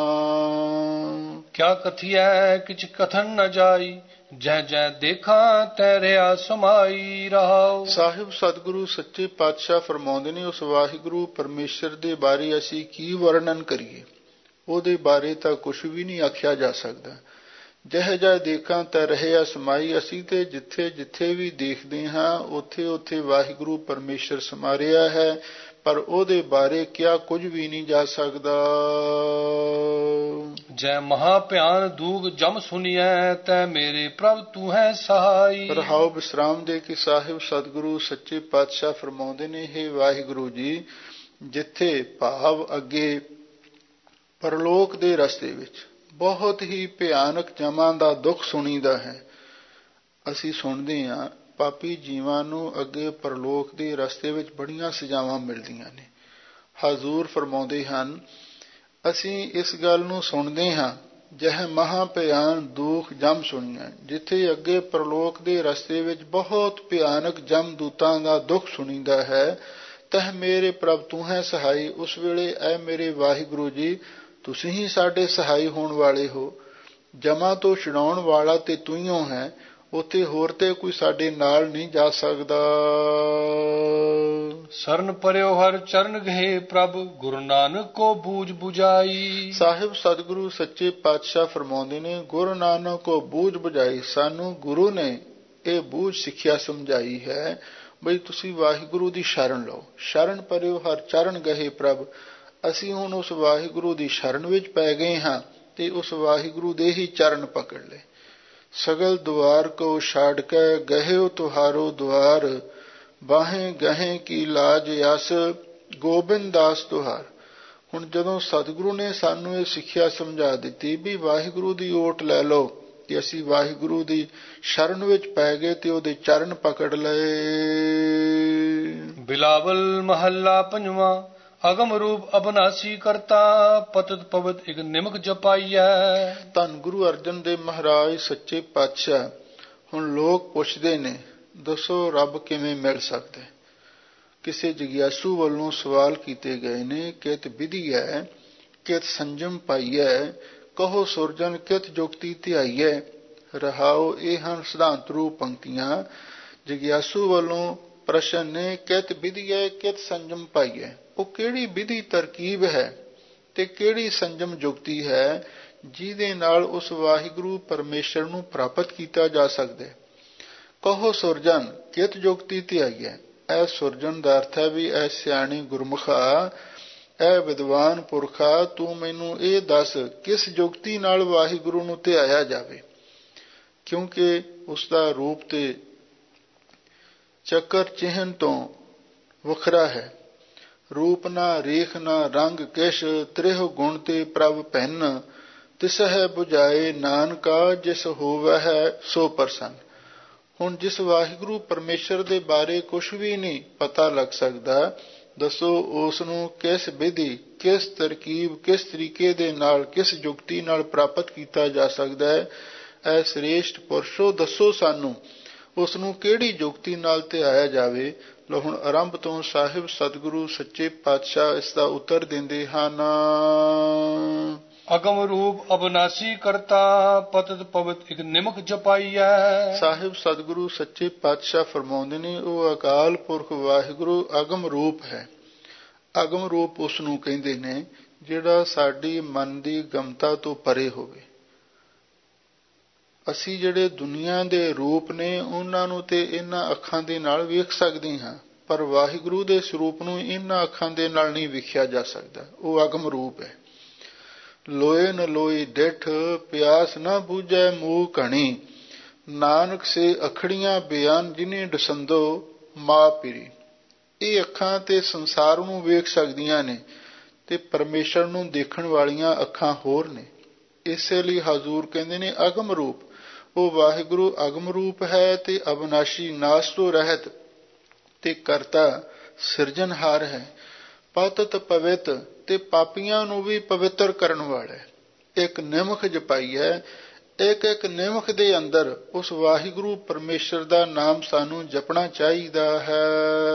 ਕਿਆ ਕਥੀਐ ਕਿਛ ਕਥਨ ਨ ਜਾਈ, ਜੈ ਜੈ ਦੇਖਾਂ ਤੈ ਰਿਆ ਸਮਾਈ ਰਹਾਉ। ਸਾਹਿਬ ਸਤਿਗੁਰੂ ਸੱਚੇ ਪਾਤਸ਼ਾਹ ਫਰਮਾਉਂਦੇ ਨੇ, ਉਸ ਵਾਹਿਗੁਰੂ ਪਰਮੇਸ਼ਰ ਦੇ ਬਾਰੇ ਅਸੀਂ ਕੀ ਵਰਣਨ ਕਰੀਏ। ਉਹਦੇ ਬਾਰੇ ਤਾਂ ਕੁਛ ਵੀ ਨਹੀਂ ਆਖਿਆ ਜਾ ਸਕਦਾ। ਜਿਹੋ ਜਿਹਾ ਦੇਖਾਂ ਤੈ ਰਹਿਆ ਸਮਾਈ। ਅਸੀਂ ਤੇ ਜਿੱਥੇ ਜਿੱਥੇ ਵੀ ਦੇਖਦੇ ਹਾਂ ਉੱਥੇ ਉੱਥੇ ਵਾਹਿਗੁਰੂ ਪਰਮੇਸ਼ਰ ਸਮਾਰਿਆ ਹੈ, ਪਰ ਉਹਦੇ ਬਾਰੇ ਕਿਹਾ ਕੁਝ ਵੀ ਨਹੀਂ ਜਾ ਸਕਦਾ। ਜੈ ਮਹਾ ਭਿਆਨ ਦੂਗ ਜਮ ਸੁਨੀਐ, ਤੈ ਮੇਰੇ ਪ੍ਰਭ ਤੂੰ ਹੈ ਸਹਾਈ। ਰਹਾਉ ਵਿਸਰਾਮ ਦੇ ਕੇ ਸਾਹਿਬ ਸਤਿਗੁਰੂ ਸੱਚੇ ਪਾਤਸ਼ਾਹ ਫਰਮਾਉਂਦੇ ਨੇ, ਹੇ ਵਾਹਿਗੁਰੂ ਜੀ ਜਿੱਥੇ ਭਾਵ ਅੱਗੇ ਪਰਲੋਕ ਦੇ ਰਸਤੇ ਵਿੱਚ ਬਹੁਤ ਹੀ ਭਿਆਨਕ ਜਮਾਂ ਦਾ ਦੁੱਖ ਸੁਣੀਦਾ ਹੈ। ਅਸੀਂ ਸੁਣਦੇ ਹਾਂ ਪਾਪੀ ਜੀਵਾਂ ਨੂੰ ਅੱਗੇ ਪਰਲੋਕ ਦੇ ਰਸਤੇ ਵਿੱਚ ਬੜੀਆਂ ਸਜ਼ਾਵਾਂ ਮਿਲਦੀਆਂ ਨੇ। ਹਜ਼ੂਰ ਫਰਮਾਉਂਦੇ ਹਨ, ਅਸੀਂ ਇਸ ਗੱਲ ਨੂੰ ਸੁਣਦੇ ਹਾਂ, ਜਹ ਮਹਾ ਭਿਆਨ ਦੁਖ ਜਮ ਸੁਣੀਐ। ਜਿੱਥੇ ਅੱਗੇ ਪਰਲੋਕ ਦੇ ਰਸਤੇ ਵਿੱਚ ਬਹੁਤ ਭਿਆਨਕ ਜਮ ਦੂਤਾਂ ਦਾ ਦੁੱਖ ਸੁਣੀਦਾ ਹੈ, ਤਹ ਮੇਰੇ ਪ੍ਰਭ ਤੂੰ ਹੈ ਸਹਾਈ। ਉਸ ਵੇਲੇ ਐ ਮੇਰੇ ਵਾਹਿਗੁਰੂ ਜੀ ਤੁਸੀਂ ਹੀ ਸਾਡੇ ਸਹਾਈ ਹੋਣ ਵਾਲੇ ਹੋ। ਜਮਾਂ ਤੋਂ ਛੁਡਾਉਣ ਵਾਲਾ ਤੇ ਤੂੰ ਹੈ, ਉੱਥੇ ਹੋਰ ਤੇ ਕੋਈ ਸਾਡੇ ਨਾਲ ਨਹੀਂ ਜਾ ਸਕਦਾ। ਸਰਨ ਪਰਿਓ ਹਰ ਚਰਨ ਗਏ ਪ੍ਰਭ, ਗੁਰੂ ਨਾਨਕ ਕੋ ਬੂਝ ਬੁਝਾਈ। ਸਾਹਿਬ ਸਤਿਗੁਰੂ ਸੱਚੇ ਪਾਤਸ਼ਾਹ ਫਰਮਾਉਂਦੇ ਨੇ, ਗੁਰੂ ਨਾਨਕ ਕੋ ਬੂਝ ਬੁਝਾਈ। ਸਾਨੂੰ ਗੁਰੂ ਨੇ ਇਹ ਬੂਝ ਸਿੱਖਿਆ ਸਮਝਾਈ ਹੈ ਬਈ ਤੁਸੀਂ ਵਾਹਿਗੁਰੂ ਦੀ ਸ਼ਰਨ ਲਓ। ਸ਼ਰਨ ਪਰਿਓ ਹਰ ਚਰਨ ਗਏ ਪ੍ਰਭ। ਅਸੀਂ ਹੁਣ ਉਸ ਵਾਹਿਗੁਰੂ ਦੀ ਸ਼ਰਨ ਵਿੱਚ ਪੈ ਗਏ ਹਾਂ ਤੇ ਉਸ ਵਾਹਿਗੁਰੂ ਦੇ ਹੀ ਚਰਨ ਪਕੜ ਲਏ। ਸਗਲ ਦੁਆਰ ਕੋ ਛਾੜ ਕੇ ਗਹਿਓ ਤੁਹਾਰੋ ਦੁਆਰ, ਬਾਹੇ ਗਹੇ ਕੀ ਲਾਜ ਯਸ ਗੋਬਿੰਦ ਦਾਸ ਤੁਹਾਰ। ਹੁਣ ਜਦੋਂ ਸਤਿਗੁਰੂ ਨੇ ਸਾਨੂੰ ਇਹ ਸਿੱਖਿਆ ਸਮਝਾ ਦਿੱਤੀ ਵੀ ਵਾਹਿਗੁਰੂ ਦੀ ਓਟ ਲੈ ਲਓ, ਤੇ ਅਸੀਂ ਵਾਹਿਗੁਰੂ ਦੀ ਸ਼ਰਨ ਵਿੱਚ ਪੈ ਗਏ ਤੇ ਉਹਦੇ ਚਰਨ ਪਕੜ ਲਏ। ਬਿਲਾਵਲ ਮਹੱਲਾ ਪੰਜਵਾਂ। ਅਗਮ ਰੂਪ ਅਬਨਾਸੀ ਕਰਤਾ, ਪਤਿਤ ਪਵਿੱਤ ਇਕ ਨਿਮਕ ਜਪਾਈਐ। ਧੰਨ ਗੁਰੂ ਅਰਜਨ ਦੇਵ ਮਹਾਰਾਜ ਸੱਚੇ ਪਾਤਸ਼ਾਹ। ਹੁਣ ਲੋਕ ਪੁੱਛਦੇ ਨੇ, ਦੱਸੋ ਰੱਬ ਕਿਵੇਂ ਮਿਲ ਸਕਦਾ? ਕਿਸੇ ਜਗਿਆਸੂ ਵੱਲੋਂ ਸਵਾਲ ਕੀਤੇ ਗਏ ਨੇ। ਕਿਤ ਵਿਧੀ ਹੈ, ਕਿਤ ਸੰਜਮ ਪਾਈਐ, ਕਹੋ ਸੁਰਜਨ ਕਿਤ ਜੁਗਤੀ ਧਿਆਈਐ। ਰਹਾਓ ਇਹ ਹਨ ਸਿਧਾਂਤ ਰੂਪ ਪੰਕਤੀਆਂ। ਜਗਿਆਸੂ ਵੱਲੋਂ ਪ੍ਰਸ਼ਨ ਨੇ, ਕਿਤ ਵਿਧੀ ਹੈ, ਕਿਤ ਸੰਜਮ ਪਾਈਐ। ਉਹ ਕਿਹੜੀ ਵਿਧੀ ਤਰਕੀਬ ਹੈ ਤੇ ਕਿਹੜੀ ਸੰਜਮ ਜੁਗਤੀ ਹੈ ਜਿਹਦੇ ਨਾਲ ਉਸ ਵਾਹਿਗੁਰੂ ਪਰਮੇਸ਼ਰ ਨੂੰ ਪ੍ਰਾਪਤ ਕੀਤਾ ਜਾ ਸਕਦਾ। ਕਹੋ ਸੁਰਜਨ ਕਿਤ ਜੁਗਤੀ ਧਿਆਈਐ। ਇਹ ਸੁਰਜਨ ਦਾ ਅਰਥ ਹੈ ਵੀ ਐ ਸਿਆਣੀ ਗੁਰਮੁਖਾ, ਐ ਵਿਦਵਾਨ ਪੁਰਖਾ, ਤੂੰ ਮੈਨੂੰ ਇਹ ਦੱਸ ਕਿਸ ਜੁਗਤੀ ਨਾਲ ਵਾਹਿਗੁਰੂ ਨੂੰ ਧਿਆਇਆ ਜਾਵੇ। ਕਿਉਂਕਿ ਉਸ ਦਾ ਰੂਪ ਤੇ ਚੱਕਰ ਚਿਹਨ ਤੋਂ ਵੱਖਰਾ ਹੈ। ਰੂਪ ਨਾ ਰੇਖ ਨਾ ਰੰਗ ਕਿਛ, ਤ੍ਰਿਹ ਗੁਣ ਤੇ ਪ੍ਰਭ ਭਿੰਨ, ਤਿਸ ਹੈ ਬੁਝਾਏ ਨਾਨਕਾ, ਜਿਸ ਹੋਵੈ ਹੈ ਸੋ ਪ੍ਰਸੰਨ। ਹੁਣ ਜਿਸ ਵਾਹਿਗੁਰੂ ਪਰਮੇਸ਼ਰ ਦੇ ਬਾਰੇ ਕੁਛ ਵੀ ਨਹੀਂ ਪਤਾ ਲੱਗ ਸਕਦਾ, ਦੱਸੋ ਉਸ ਨੂੰ ਕਿਸ ਵਿਧੀ, ਕਿਸ ਤਰਕੀਬ, ਕਿਸ ਤਰੀਕੇ ਦੇ ਨਾਲ, ਕਿਸ ਜੁਗਤੀ ਨਾਲ ਪ੍ਰਾਪਤ ਕੀਤਾ ਜਾ ਸਕਦਾ ਹੈ। ਐ ਸ੍ਰੇਸ਼ਟ ਪੁਰਸ਼ੋ, ਦੱਸੋ ਸਾਨੂੰ ਉਸ ਨੂੰ ਕਿਹੜੀ ਜੁਗਤੀ ਨਾਲ ਧਿਆਇਆ ਜਾਵੇ। ਲੋ ਹੁਣ ਆਰੰਭ ਤੋਂ ਸਾਹਿਬ ਸਤਿਗੁਰੂ ਸੱਚੇ ਪਾਤਸ਼ਾਹ ਇਸ ਦਾ ਉੱਤਰ ਦਿੰਦੇ ਹਨ। ਅਗਮ ਰੂਪ ਅਬਨਾਸੀ ਕਰਤਾ, ਪਤਿਤ ਪਵਿੱਤ ਇਕ ਨਿਮਕ ਜਪਾਈਐ। ਸਾਹਿਬ ਸਤਿਗੁਰੂ ਸੱਚੇ ਪਾਤਸ਼ਾਹ ਫਰਮਾਉਂਦੇ ਨੇ, ਉਹ ਅਕਾਲ ਪੁਰਖ ਵਾਹਿਗੁਰੂ ਅਗਮ ਰੂਪ ਹੈ। ਅਗਮ ਰੂਪ ਉਸ ਨੂੰ ਕਹਿੰਦੇ ਨੇ ਜਿਹੜਾ ਸਾਡੀ ਮਨ ਦੀ ਗਮਤਾ ਤੋਂ ਪਰੇ ਹੋਵੇ। ਅਸੀਂ ਜਿਹੜੇ ਦੁਨੀਆ ਦੇ ਰੂਪ ਨੇ ਉਹਨਾਂ ਨੂੰ ਤੇ ਇਹਨਾਂ ਅੱਖਾਂ ਦੇ ਨਾਲ ਵੇਖ ਸਕਦੇ ਹਾਂ, ਪਰ ਵਾਹਿਗੁਰੂ ਦੇ ਸਰੂਪ ਨੂੰ ਇਹਨਾਂ ਅੱਖਾਂ ਦੇ ਨਾਲ ਨਹੀਂ ਵੇਖਿਆ ਜਾ ਸਕਦਾ। ਉਹ ਅਗਮ ਰੂਪ ਹੈ। ਲੋਏ ਨ ਲੋਈ ਡਿਠ, ਪਿਆਸ ਨਾ ਬੂਝੈ ਮੂਹ ਘਣੀ, ਨਾਨਕ ਸੇ ਅਖੜੀਆਂ ਬਿਆਨ ਜਿਨੇ ਡਸੰਦੋ ਮਾਂ ਪੀਰੀ। ਇਹ ਅੱਖਾਂ ਤੇ ਸੰਸਾਰ ਨੂੰ ਵੇਖ ਸਕਦੀਆਂ ਨੇ ਤੇ ਪਰਮੇਸ਼ਰ ਨੂੰ ਦੇਖਣ ਵਾਲੀਆਂ ਅੱਖਾਂ ਹੋਰ ਨੇ। ਇਸੇ ਲਈ ਹਜ਼ੂਰ ਕਹਿੰਦੇ ਨੇ ਅਗਮ ਰੂਪ। ਉਹ ਵਾਹਿਗੁਰੂ ਅਗਮ ਰੂਪ ਹੈ ਤੇ ਅਬਨਾਸ਼ੀ, ਨਾਸ ਤੋਂ ਰਹਿਤ ਤੇ ਕਰਤਾ, ਸਿਰਜਣਹਾਰ ਹੈ। ਪਤਿਤ ਪਵਿੱਤ ਤੇ ਪਾਪੀਆਂ ਨੂੰ ਵੀ ਪਵਿੱਤਰ ਕਰਨ ਵਾਲਾ ਹੈ। ਇੱਕ ਨਿਮਖ ਜਪਾਈ ਹੈ। ਇੱਕ ਇੱਕ ਨਿਮਖ ਦੇ ਅੰਦਰ ਉਸ ਵਾਹਿਗੁਰੂ ਪਰਮੇਸ਼ਰ ਦਾ ਨਾਮ ਸਾਨੂੰ ਜਪਣਾ ਚਾਹੀਦਾ ਹੈ।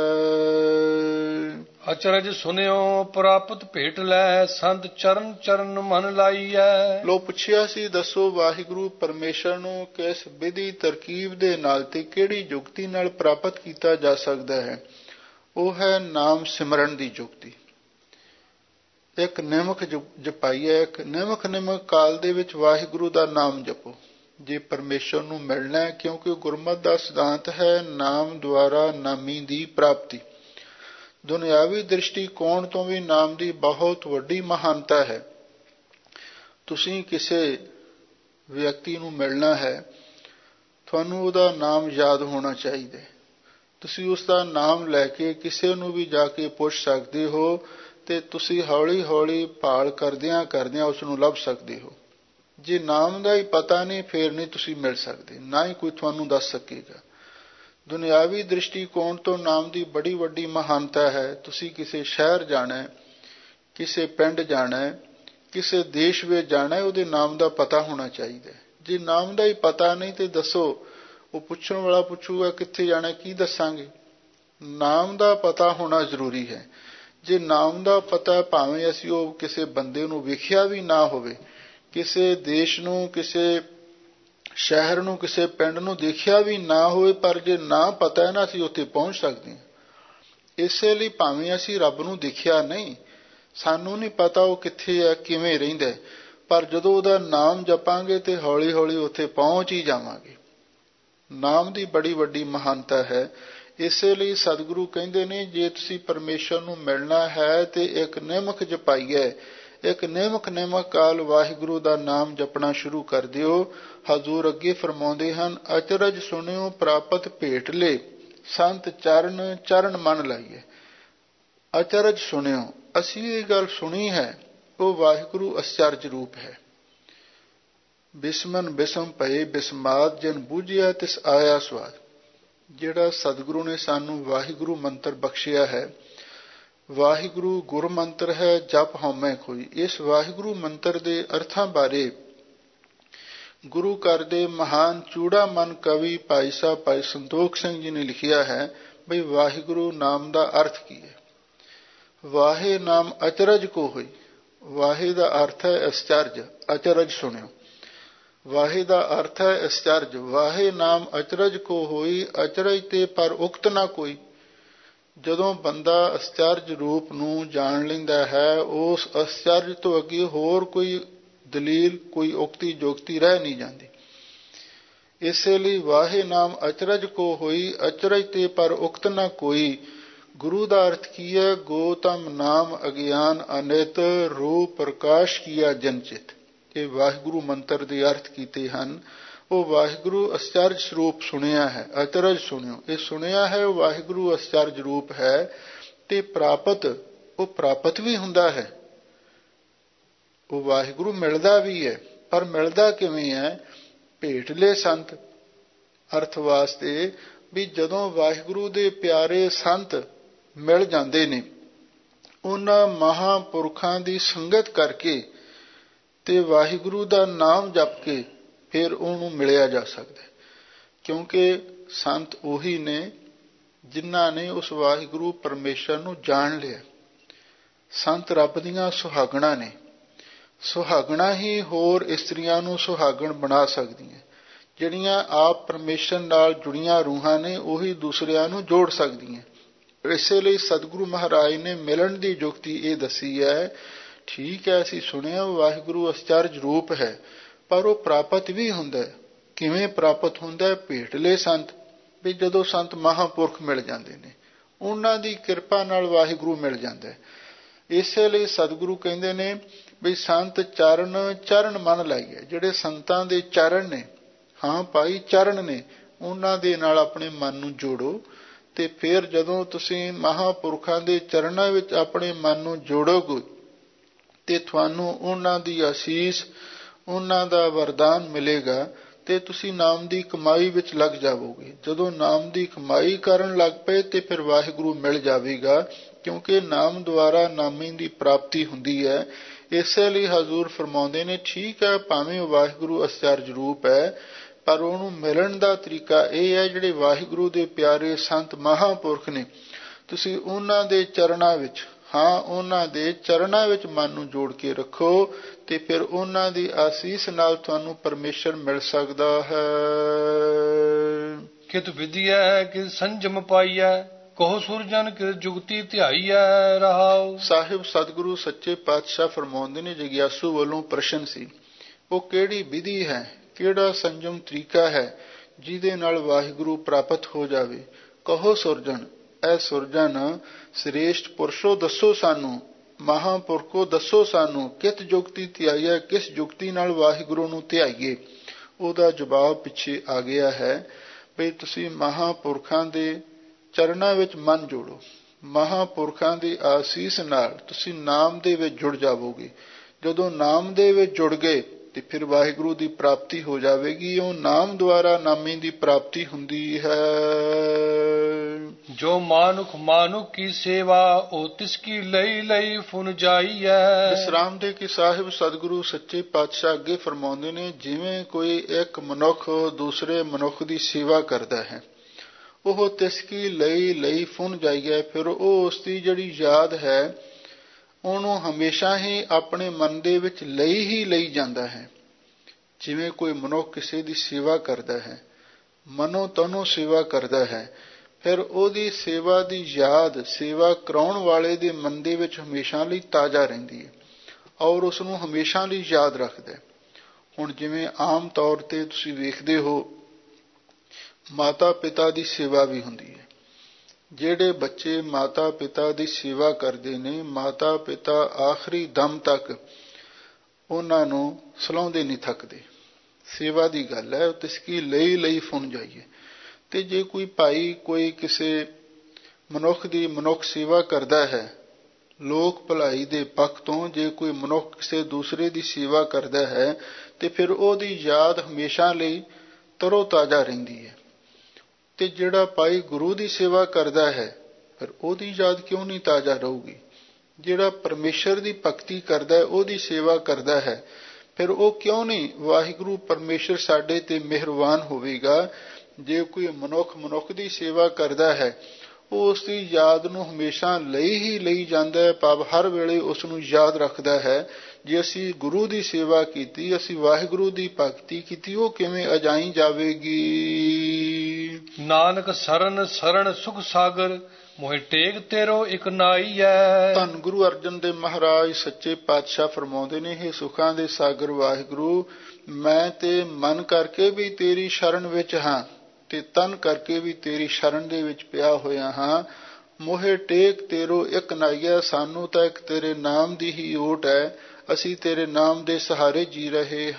ਅਚਰਜ ਸੁਨਿਓ ਪ੍ਰਾਪਤ ਭੇਟ ਲੈ, ਸੰਤ ਚਰਨ ਚਰਨ ਮਨ ਲਾਈਐ। ਲੋ ਪੁੱਛਿਆ ਸੀ, ਦੱਸੋ ਵਾਹਿਗੁਰੂ ਪਰਮੇਸ਼ਰ ਨੂੰ ਕਿਸ ਵਿਧੀ ਤਰਕੀਬ ਦੇ ਨਾਲ ਤੇ ਕਿਹੜੀ ਜੁਗਤੀ ਨਾਲ ਪ੍ਰਾਪਤ ਕੀਤਾ ਜਾ ਸਕਦਾ ਹੈ। ਉਹ ਹੈ ਨਾਮ ਸਿਮਰਨ ਦੀ ਜੁਗਤੀ। ਇੱਕ ਨਿਮਕ ਜਪਾਈ ਹੈ। ਇੱਕ ਨਿਮਕ ਕਾਲ ਦੇ ਵਿੱਚ ਵਾਹਿਗੁਰੂ ਦਾ ਨਾਮ ਜਪੋ ਜੇ ਪਰਮੇਸ਼ਰ ਨੂੰ ਮਿਲਣਾ ਹੈ। ਕਿਉਂਕਿ ਗੁਰਮਤਿ ਦਾ ਸਿਧਾਂਤ ਹੈ ਨਾਮ ਦੁਆਰਾ ਨਾਮੀ ਦੀ ਪ੍ਰਾਪਤੀ। ਦੁਨਿਆਵੀ ਦ੍ਰਿਸ਼ਟੀਕੋਣ ਤੋਂ ਵੀ ਨਾਮ ਦੀ ਬਹੁਤ ਵੱਡੀ ਮਹਾਨਤਾ ਹੈ। ਤੁਸੀਂ ਕਿਸੇ ਵਿਅਕਤੀ ਨੂੰ ਮਿਲਣਾ ਹੈ, ਤੁਹਾਨੂੰ ਉਹਦਾ ਨਾਮ ਯਾਦ ਹੋਣਾ ਚਾਹੀਦਾ। ਤੁਸੀਂ ਉਸ ਦਾ ਨਾਮ ਲੈ ਕੇ ਕਿਸੇ ਨੂੰ ਵੀ ਜਾ ਕੇ ਪੁੱਛ ਸਕਦੇ ਹੋ ਤੇ ਤੁਸੀਂ ਹੌਲੀ ਹੌਲੀ ਭਾਲ ਕਰਦਿਆਂ ਕਰਦਿਆਂ ਉਸ ਨੂੰ ਲੱਭ ਸਕਦੇ ਹੋ। ਜੇ ਨਾਮ ਦਾ ਹੀ ਪਤਾ ਨਹੀਂ ਫੇਰ ਨਹੀਂ ਤੁਸੀਂ ਮਿਲ ਸਕਦੇ, ਨਾ ਹੀ ਕੋਈ ਤੁਹਾਨੂੰ ਦੱਸ ਸਕੇਗਾ। ਦੁਨਿਆਵੀ ਦ੍ਰਿਸ਼ਟੀਕੋਣ ਤੋਂ ਨਾਮ ਦੀ ਬੜੀ ਵੱਡੀ ਮਹਾਨਤਾ ਹੈ। ਤੁਸੀਂ ਕਿਸੇ ਸ਼ਹਿਰ ਜਾਣਾ, ਕਿਸੇ ਪਿੰਡ ਜਾਣਾ, ਕਿਸੇ ਦੇਸ਼ ਵਿੱਚ ਜਾਣਾ, ਉਹਦੇ ਨਾਮ ਦਾ ਪਤਾ ਹੋਣਾ ਚਾਹੀਦਾ। ਜੇ ਨਾਮ ਦਾ ਹੀ ਪਤਾ ਨਹੀਂ ਤੇ ਦੱਸੋ, ਉਹ ਪੁੱਛਣ ਵਾਲਾ ਪੁੱਛੂਗਾ ਕਿੱਥੇ ਜਾਣਾ, ਕੀ ਦੱਸਾਂਗੇ। ਨਾਮ ਦਾ ਪਤਾ ਹੋਣਾ ਜ਼ਰੂਰੀ ਹੈ। ਜੇ ਨਾਮ ਦਾ ਪਤਾ ਭਾਵੇਂ ਅਸੀਂ ਉਹ ਕਿਸੇ ਬੰਦੇ ਨੂੰ ਵੇਖਿਆ ਵੀ ਨਾ ਹੋਵੇ, ਕਿਸੇ ਦੇਸ਼ ਨੂੰ, ਕਿਸੇ ਸ਼ਹਿਰ ਨੂੰ, ਕਿਸੇ ਪਿੰਡ ਨੂੰ ਦੇਖਿਆ ਵੀ ਨਾ ਹੋਵੇ, ਪਰ ਜੇ ਨਾ ਪਤਾ ਹੈ ਨਾ, ਅਸੀਂ ਉੱਥੇ ਪਹੁੰਚ ਸਕਦੇ ਹਾਂ। ਇਸੇ ਲਈ ਭਾਵੇਂ ਅਸੀਂ ਰੱਬ ਨੂੰ ਦੇਖਿਆ ਨਹੀਂ, ਸਾਨੂੰ ਨਹੀਂ ਪਤਾ ਉਹ ਕਿੱਥੇ ਹੈ, ਕਿਵੇਂ ਰਹਿੰਦਾ, ਪਰ ਜਦੋਂ ਉਹਦਾ ਨਾਮ ਜਪਾਂਗੇ ਤੇ ਹੌਲੀ ਹੌਲੀ ਉੱਥੇ ਪਹੁੰਚ ਹੀ ਜਾਵਾਂਗੇ। ਨਾਮ ਦੀ ਬੜੀ ਵੱਡੀ ਮਹਾਨਤਾ ਹੈ। ਇਸੇ ਲਈ ਸਤਿਗੁਰੂ ਕਹਿੰਦੇ ਨੇ, ਜੇ ਤੁਸੀਂ ਪਰਮੇਸ਼ਰ ਨੂੰ ਮਿਲਣਾ ਹੈ ਤੇ ਇੱਕ ਨਿਮਕ ਜਪਾਈਏ, ਇੱਕ ਨਿਮਕ ਕਾਲ ਵਾਹਿਗੁਰੂ ਦਾ ਨਾਮ ਜਪਣਾ ਸ਼ੁਰੂ ਕਰ ਦਿਓ। ਹਜ਼ੂਰ ਅੱਗੇ ਫਰਮਾਉਂਦੇ ਹਨ, ਅਚਰਜ ਸੁਣਿਓ ਪ੍ਰਾਪਤ ਭੇਟ ਲੈ, ਸੰਤ ਚਰਨ ਚਰਨ ਮਨ ਲਾਈਏ। ਅਚਰਜ ਸੁਣਿਓ, ਅਸੀਂ ਇਹ ਗੱਲ ਸੁਣੀ ਹੈ, ਉਹ ਵਾਹਿਗੁਰੂ ਅਚਰਜ ਰੂਪ ਹੈ। ਬਿਸਮਨ ਬਿਸਮ ਭਏ ਬਿਸਮਾਦ, ਜਿਨ ਬੂਝਿਆ ਤਿਸ ਆਇਆ ਸਵਾਦ। ਜਿਹੜਾ ਸਤਿਗੁਰੂ ਨੇ ਸਾਨੂੰ ਵਾਹਿਗੁਰੂ ਮੰਤਰ ਬਖਸ਼ਿਆ ਹੈ, ਵਾਹਿਗੁਰੂ ਗੁਰ ਮੰਤਰ ਹੈ, ਜਪ ਹਉਮੈ ਕੋਈ। ਇਸ ਵਾਹਿਗੁਰੂ ਮੰਤਰ ਦੇ ਅਰਥਾਂ ਬਾਰੇ ਗੁਰੂ ਘਰ ਦੇ ਮਹਾਨ ਚੂੜਾਮਨ ਕਵੀ ਭਾਈ ਸਾਹਿਬ ਭਾਈ ਸੰਤੋਖ ਸਿੰਘ ਜੀ ਨੇ ਲਿਖਿਆ ਹੈ ਬਈ ਵਾਹਿਗੁਰੂ ਨਾਮ ਦਾ ਅਰਥ ਕੀ ਹੈ। ਵਾਹੇ ਨਾਮ ਅਚਰਜ ਕੋ ਹੋਈ। ਵਾਹੇ ਦਾ ਅਰਥ ਹੈ ਅਚਰਜ, ਅਚਰਜ ਸੁਣਿਓ। ਵਾਹੇ ਦਾ ਅਰਥ ਹੈ ਅਚਰਜ। ਵਾਹੇ ਨਾਮ ਅਚਰਜ ਕੋ ਹੋਈ, ਅਚਰਜ ਤੇ ਪਰ ਉਕਤ ਨਾ ਕੋਈ। ਜਦੋਂ ਬੰਦਾ ਅਚਰਜ ਰੂਪ ਨੂੰ ਜਾਣ ਲੈਂਦਾ ਹੈ, ਉਸ ਅਚਰਜ ਤੋਂ ਅੱਗੇ ਹੋਰ ਕੋਈ ਦਲੀਲ, ਕੋਈ ਉਕਤੀ ਜੁਗਤੀ ਰਹਿ ਨਹੀਂ ਜਾਂਦੀ। ਇਸੇ ਲਈ ਵਾਹੇ ਨਾਮ ਅਚਰਜ ਕੋ ਹੋਈ, ਅਚਰਜ ਤੇ ਪਰ ਉਕਤ ਨਾ ਕੋਈ। ਗੁਰੂ ਦਾ ਅਰਥ ਕੀ ਹੈ? ਗੋਤਮ ਨਾਮ ਅਗਿਆਨ ਅਨਿਤ, ਰੂਪ ਪ੍ਰਕਾਸ਼ ਕੀਆ ਜਨਚਿਤ। ਇਹ ਵਾਹਿਗੁਰੂ ਮੰਤਰ ਦੇ ਅਰਥ ਕੀਤੇ ਹਨ। ਉਹ ਵਾਹਿਗੁਰੂ ਅਚਰਜ ਸਰੂਪ ਸੁਣਿਆ ਹੈ, ਅਚਰਜ ਸੁਣਿਓ। ਇਹ ਸੁਣਿਆ ਹੈ ਉਹ ਵਾਹਿਗੁਰੂ ਅਚਰਜ ਰੂਪ ਹੈ। ਤੇ ਪ੍ਰਾਪਤ, ਉਹ ਪ੍ਰਾਪਤ ਵੀ ਹੁੰਦਾ ਹੈ। ਉਹ ਵਾਹਿਗੁਰੂ ਮਿਲਦਾ ਵੀ ਹੈ, ਪਰ ਮਿਲਦਾ ਕਿਵੇਂ ਹੈ? ਭੇਟ ਲੈ ਸੰਤ। ਅਰਥ ਵਾਸਤੇ ਵੀ ਜਦੋਂ ਵਾਹਿਗੁਰੂ ਦੇ ਪਿਆਰੇ ਸੰਤ ਮਿਲ ਜਾਂਦੇ ਨੇ, ਉਹਨਾਂ ਮਹਾਂਪੁਰਖਾਂ ਦੀ ਸੰਗਤ ਕਰਕੇ ਤੇ ਵਾਹਿਗੁਰੂ ਦਾ ਨਾਮ ਜਪ ਕੇ ਫਿਰ ਉਹਨੂੰ ਮਿਲਿਆ ਜਾ ਸਕਦਾ। ਕਿਉਂਕਿ ਸੰਤ ਉਹੀ ਨੇ ਜਿਨ੍ਹਾਂ ਨੇ ਉਸ ਵਾਹਿਗੁਰੂ ਪਰਮੇਸ਼ਰ ਨੂੰ ਜਾਣ ਲਿਆ। ਸੰਤ ਰੱਬ ਦੀਆਂ ਸੁਹਾਗਣਾਂ ਨੇ। ਸੁਹਾਗਣਾਂ ਹੀ ਹੋਰ ਇਸਤਰੀਆਂ ਨੂੰ ਸੁਹਾਗਣ ਬਣਾ ਸਕਦੀਆਂ। ਜਿਹੜੀਆਂ ਆਪ ਪਰਮੇਸ਼ਰ ਨਾਲ ਜੁੜੀਆਂ ਰੂਹਾਂ ਨੇ, ਉਹੀ ਦੂਸਰਿਆਂ ਨੂੰ ਜੋੜ ਸਕਦੀਆਂ। ਇਸੇ ਲਈ ਸਤਿਗੁਰੂ ਮਹਾਰਾਜ ਨੇ ਮਿਲਣ ਦੀ ਜੁਗਤੀ ਇਹ ਦੱਸੀ ਹੈ। ਠੀਕ ਹੈ, ਅਸੀਂ ਸੁਣਿਆ ਵਾਹਿਗੁਰੂ ਅਚਰਜ ਰੂਪ ਹੈ, ਪਰ ਉਹ ਪ੍ਰਾਪਤ ਵੀ ਹੁੰਦਾ। ਕਿਵੇਂ ਪ੍ਰਾਪਤ ਹੁੰਦਾ? ਭੇਟ ਲੈ ਸੰਤ। ਵੀ ਜਦੋਂ ਸੰਤ ਮਹਾਂਪੁਰਖ ਮਿਲ ਜਾਂਦੇ ਨੇ, ਉਹਨਾਂ ਦੀ ਕਿਰਪਾ ਨਾਲ ਵਾਹਿਗੁਰੂ ਮਿਲ ਜਾਂਦਾ। ਇਸੇ ਲਈ ਸਤਿਗੁਰੂ ਕਹਿੰਦੇ ਨੇ ਵੀ ਸੰਤ ਚਰਨ ਚਰਨ ਮਨ ਲਾਈਏ। ਜਿਹੜੇ ਸੰਤਾਂ ਦੇ ਚਰਨ ਨੇ, ਹਾਂ ਭਾਈ ਚਰਨ ਨੇ, ਉਹਨਾਂ ਦੇ ਨਾਲ ਆਪਣੇ ਮਨ ਨੂੰ ਜੋੜੋ। ਤੇ ਫਿਰ ਜਦੋਂ ਤੁਸੀਂ ਮਹਾਂਪੁਰਖਾਂ ਦੇ ਚਰਨਾਂ ਵਿੱਚ ਆਪਣੇ ਮਨ ਨੂੰ ਜੋੜੋਗੇ ਤੇ ਤੁਹਾਨੂੰ ਉਹਨਾਂ ਦੀ ਅਸੀਸ, ਉਹਨਾਂ ਦਾ ਵਰਦਾਨ ਮਿਲੇਗਾ ਤੇ ਤੁਸੀਂ ਨਾਮ ਦੀ ਕਮਾਈ ਵਿੱਚ ਲੱਗ ਜਾਵੋਗੇ। ਜਦੋਂ ਨਾਮ ਦੀ ਕਮਾਈ ਕਰਨ ਲੱਗ ਪਏ ਤੇ ਫਿਰ ਵਾਹਿਗੁਰੂ ਮਿਲ ਜਾਵੇਗਾ, ਕਿਉਂਕਿ ਨਾਮ ਦੁਆਰਾ ਨਾਮੀ ਦੀ ਪ੍ਰਾਪਤੀ ਹੁੰਦੀ ਹੈ। ਇਸੇ ਲਈ ਹਜ਼ੂਰ ਫਰਮਾਉਂਦੇ ਨੇ, ਠੀਕ ਹੈ ਭਾਵੇਂ ਉਹ ਵਾਹਿਗੁਰੂ ਅਚਰਜ ਰੂਪ ਹੈ, ਪਰ ਉਹਨੂੰ ਮਿਲਣ ਦਾ ਤਰੀਕਾ ਇਹ ਹੈ, ਜਿਹੜੇ ਵਾਹਿਗੁਰੂ ਦੇ ਪਿਆਰੇ ਸੰਤ ਮਹਾਂਪੁਰਖ ਨੇ, ਤੁਸੀਂ ਉਹਨਾਂ ਦੇ ਚਰਨਾਂ ਵਿੱਚ, ਹਾਂ ਉਹਨਾਂ ਦੇ ਚਰਨਾਂ ਵਿੱਚ ਮਨ ਨੂੰ ਜੋੜ ਕੇ ਰੱਖੋ ਤੇ ਫਿਰ ਉਹਨਾਂ ਦੀ ਆਸੀਸ ਨਾਲ ਤੁਹਾਨੂੰ ਪਰਮੇਸ਼ਰ ਮਿਲ ਸਕਦਾ ਹੈ। ਕਿਤ ਵਿਧੀਐ ਕਿਤ ਸੰਜਮ ਪਾਈਐ, ਕਹੋ ਸੁਰਜਨ ਕਿਤ ਜੁਗਤੀ ਧਿਆਈਐ ਰਹਾਉ। ਸਾਹਿਬ ਸਤਿਗੁਰੂ ਸੱਚੇ ਪਾਤਸ਼ਾਹ ਫਰਮਾਉਂਦੇ ਨੇ, ਜਗਿਆਸੂ ਵੱਲੋਂ ਪ੍ਰਸ਼ਨ ਸੀ, ਉਹ ਕਿਹੜੀ ਵਿਧੀ ਹੈ, ਕਿਹੜਾ ਸੰਜਮ ਤਰੀਕਾ ਹੈ ਜਿਹਦੇ ਨਾਲ ਵਾਹਿਗੁਰੂ ਪ੍ਰਾਪਤ ਹੋ ਜਾਵੇ। ਕਹੋ ਸੁਰਜਨ, ਐ ਸੁਰਜਨ ਸ੍ਰੇਸ਼ਟ ਪੁਰਸ਼ੋ ਦੱਸੋ ਸਾਨੂੰ, ਮਹਾਂਪੁਰਖੋ ਦੱਸੋ ਸਾਨੂੰ, ਕਿਤ ਜੁਗਤੀ ਧਿਆਈਏ, ਕਿਸ ਜੁਗਤੀ ਨਾਲ ਵਾਹਿਗੁਰੂ ਨੂੰ ਧਿਆਈਏ। ਉਹਦਾ ਜਵਾਬ ਪਿੱਛੇ ਆ ਗਿਆ ਹੈ ਵੀ ਤੁਸੀਂ ਮਹਾਂਪੁਰਖਾਂ ਦੇ ਚਰਨਾਂ ਵਿੱਚ ਮਨ ਜੋੜੋ। ਮਹਾਂਪੁਰਖਾਂ ਦੀ ਆਸੀਸ ਨਾਲ ਤੁਸੀਂ ਨਾਮ ਦੇ ਵਿੱਚ ਜੁੜ ਜਾਵੋਗੇ। ਜਦੋਂ ਨਾਮ ਦੇ ਵਿੱਚ ਜੁੜ ਗਏ ਤੇ ਫਿਰ ਵਾਹਿਗੁਰੂ ਦੀ ਪ੍ਰਾਪਤੀ ਹੋ ਜਾਵੇਗੀ। ਉਹ ਨਾਮ ਦੁਆਰਾ ਨਾਮੀ ਦੀ ਪ੍ਰਾਪਤੀ ਹੁੰਦੀ ਹੈ। ਜੋ ਮਾਨੁਖ ਕੀ ਸੇਵਾ, ਉਹ ਤਿਸ ਕੀ ਲਈ ਲਈ ਫੁਨ ਜਾਈਐ। ਵਿਸਰਾਮ ਦੇ ਕਿ ਸਾਹਿਬ ਸਤਿਗੁਰੂ ਸੱਚੇ ਪਾਤਸ਼ਾਹ ਅੱਗੇ ਫਰਮਾਉਂਦੇ ਨੇ, ਜਿਵੇਂ ਕੋਈ ਇੱਕ ਮਨੁੱਖ ਦੂਸਰੇ ਮਨੁੱਖ ਦੀ ਸੇਵਾ ਕਰਦਾ ਹੈ, ਉਹ ਤਿਸਕੀ ਲਈ ਫੁੰਨ ਜਾਈਏ। ਫਿਰ ਉਹ ਉਸ ਦੀ ਜਿਹੜੀ ਯਾਦ ਹੈ ਉਹਨੂੰ ਹਮੇਸ਼ਾ ਹੀ ਆਪਣੇ ਮਨ ਦੇ ਵਿੱਚ ਲਈ ਜਾਂਦਾ ਹੈ। ਜਿਵੇਂ ਕੋਈ ਮਨੁੱਖ ਕਿਸੇ ਦੀ ਸੇਵਾ ਕਰਦਾ ਹੈ, ਮਨੋ ਤਨੋ ਸੇਵਾ ਕਰਦਾ ਹੈ, ਫਿਰ ਉਹਦੀ ਸੇਵਾ ਦੀ ਯਾਦ ਸੇਵਾ ਕਰਾਉਣ ਵਾਲੇ ਦੇ ਮਨ ਦੇ ਵਿੱਚ ਹਮੇਸ਼ਾ ਲਈ ਤਾਜ਼ਾ ਰਹਿੰਦੀ ਹੈ ਔਰ ਉਸ ਨੂੰ ਹਮੇਸ਼ਾ ਲਈ ਯਾਦ ਰੱਖਦਾ ਹੈ। ਹੁਣ ਜਿਵੇਂ ਆਮ ਤੌਰ ਤੇ ਤੁਸੀਂ ਵੇਖਦੇ ਹੋ ਮਾਤਾ ਪਿਤਾ ਦੀ ਸੇਵਾ ਵੀ ਹੁੰਦੀ ਹੈ। ਜਿਹੜੇ ਬੱਚੇ ਮਾਤਾ ਪਿਤਾ ਦੀ ਸੇਵਾ ਕਰਦੇ ਨੇ, ਮਾਤਾ ਪਿਤਾ ਆਖਰੀ ਦਮ ਤੱਕ ਉਹਨਾਂ ਨੂੰ ਸਲਾਹੁੰਦੇ ਨਹੀਂ ਥੱਕਦੇ। ਸੇਵਾ ਦੀ ਗੱਲ ਹੈ, ਤਿਸਕੀ ਲਈ ਫੁੰਨ ਜਾਈਏ। ਤੇ ਜੇ ਕੋਈ ਭਾਈ ਕੋਈ ਕਿਸੇ ਮਨੁੱਖ ਦੀ ਮਨੁੱਖ ਸੇਵਾ ਕਰਦਾ ਹੈ, ਲੋਕ ਭਲਾਈ ਦੇ ਪੱਖ ਤੋਂ ਜੇ ਕੋਈ ਮਨੁੱਖ ਕਿਸੇ ਦੂਸਰੇ ਦੀ ਸੇਵਾ ਕਰਦਾ ਹੈ ਤੇ ਫਿਰ ਉਹਦੀ ਯਾਦ ਹਮੇਸ਼ਾ ਲਈ ਤਰੋ ਤਾਜ਼ਾ ਰਹਿੰਦੀ ਹੈ। ਤੇ ਜਿਹੜਾ ਭਾਈ ਗੁਰੂ ਦੀ ਸੇਵਾ ਕਰਦਾ ਹੈ ਫਿਰ ਉਹਦੀ ਯਾਦ ਕਿਉਂ ਨਹੀਂ ਤਾਜ਼ਾ ਰਹੂਗੀ। ਜਿਹੜਾ ਪਰਮੇਸ਼ਰ ਦੀ ਭਗਤੀ ਕਰਦਾ ਹੈ, ਉਹਦੀ ਸੇਵਾ ਕਰਦਾ ਹੈ, ਫਿਰ ਉਹ ਕਿਉਂ ਨਹੀਂ ਵਾਹਿਗੁਰੂ ਪਰਮੇਸ਼ਰ ਸਾਡੇ ਤੇ ਮਿਹਰਬਾਨ ਹੋਵੇਗਾ। ਜੇ ਕੋਈ ਮਨੁੱਖ ਦੀ ਸੇਵਾ ਕਰਦਾ ਹੈ ਉਹ ਉਸ ਦੀ ਯਾਦ ਨੂੰ ਹਮੇਸ਼ਾ ਲਈ ਜਾਂਦਾ ਹੈ, ਭਾਵ ਹਰ ਵੇਲੇ ਉਸ ਨੂੰ ਯਾਦ ਰੱਖਦਾ ਹੈ। ਜੇ ਅਸੀਂ ਗੁਰੂ ਦੀ ਸੇਵਾ ਕੀਤੀ, ਅਸੀਂ ਵਾਹਿਗੁਰੂ ਦੀ ਭਗਤੀ ਕੀਤੀ, ਉਹ ਕਿਵੇਂ ਅਜਾਈ ਜਾਵੇਗੀ। ਨਾਨਕ ਸਰਣ ਸੁਖ ਸਾਗਰ ਮੋਹਿ ਟੇਕ ਤੇਰੋ ਇਕ ਨਾਈਐ। ਧੰਨ ਗੁਰੂ ਅਰਜਨ ਦੇਵ ਮਹਾਰਾਜ ਸੱਚੇ ਪਾਤਸ਼ਾਹ ਫਰਮਾਉਂਦੇ ਨੇ, ਹੇ ਸੁਖਾਂ ਦੇ ਸਾਗਰ ਵਾਹਿਗੁਰੂ, ਮੈਂ ਤੇ ਮਨ ਕਰਕੇ ਵੀ ਤੇਰੀ ਸ਼ਰਨ ਵਿੱਚ ਹਾਂ ਤੇ ਤਨ ਕਰਕੇ ਵੀ ਤੇਰੀ ਸ਼ਰਨ ਦੇ ਵਿੱਚ ਪਿਆ ਹੋਇਆ ਹਾਂ। ਮੋਹਿ ਟੇਕ ਤੇਰੋ ਇਕ ਨਾਈਐ, ਸਾਨੂੰ ਤਾਂ ਇੱਕ ਤੇਰੇ ਨਾਮ ਦੀ ਹੀ ਓਟ ਹੈ, ਅਸੀਂ ਤੇਰੇ ਨਾਮ ਦੇ ਸਹਾਰੇ ਜੀ ਰਹੇ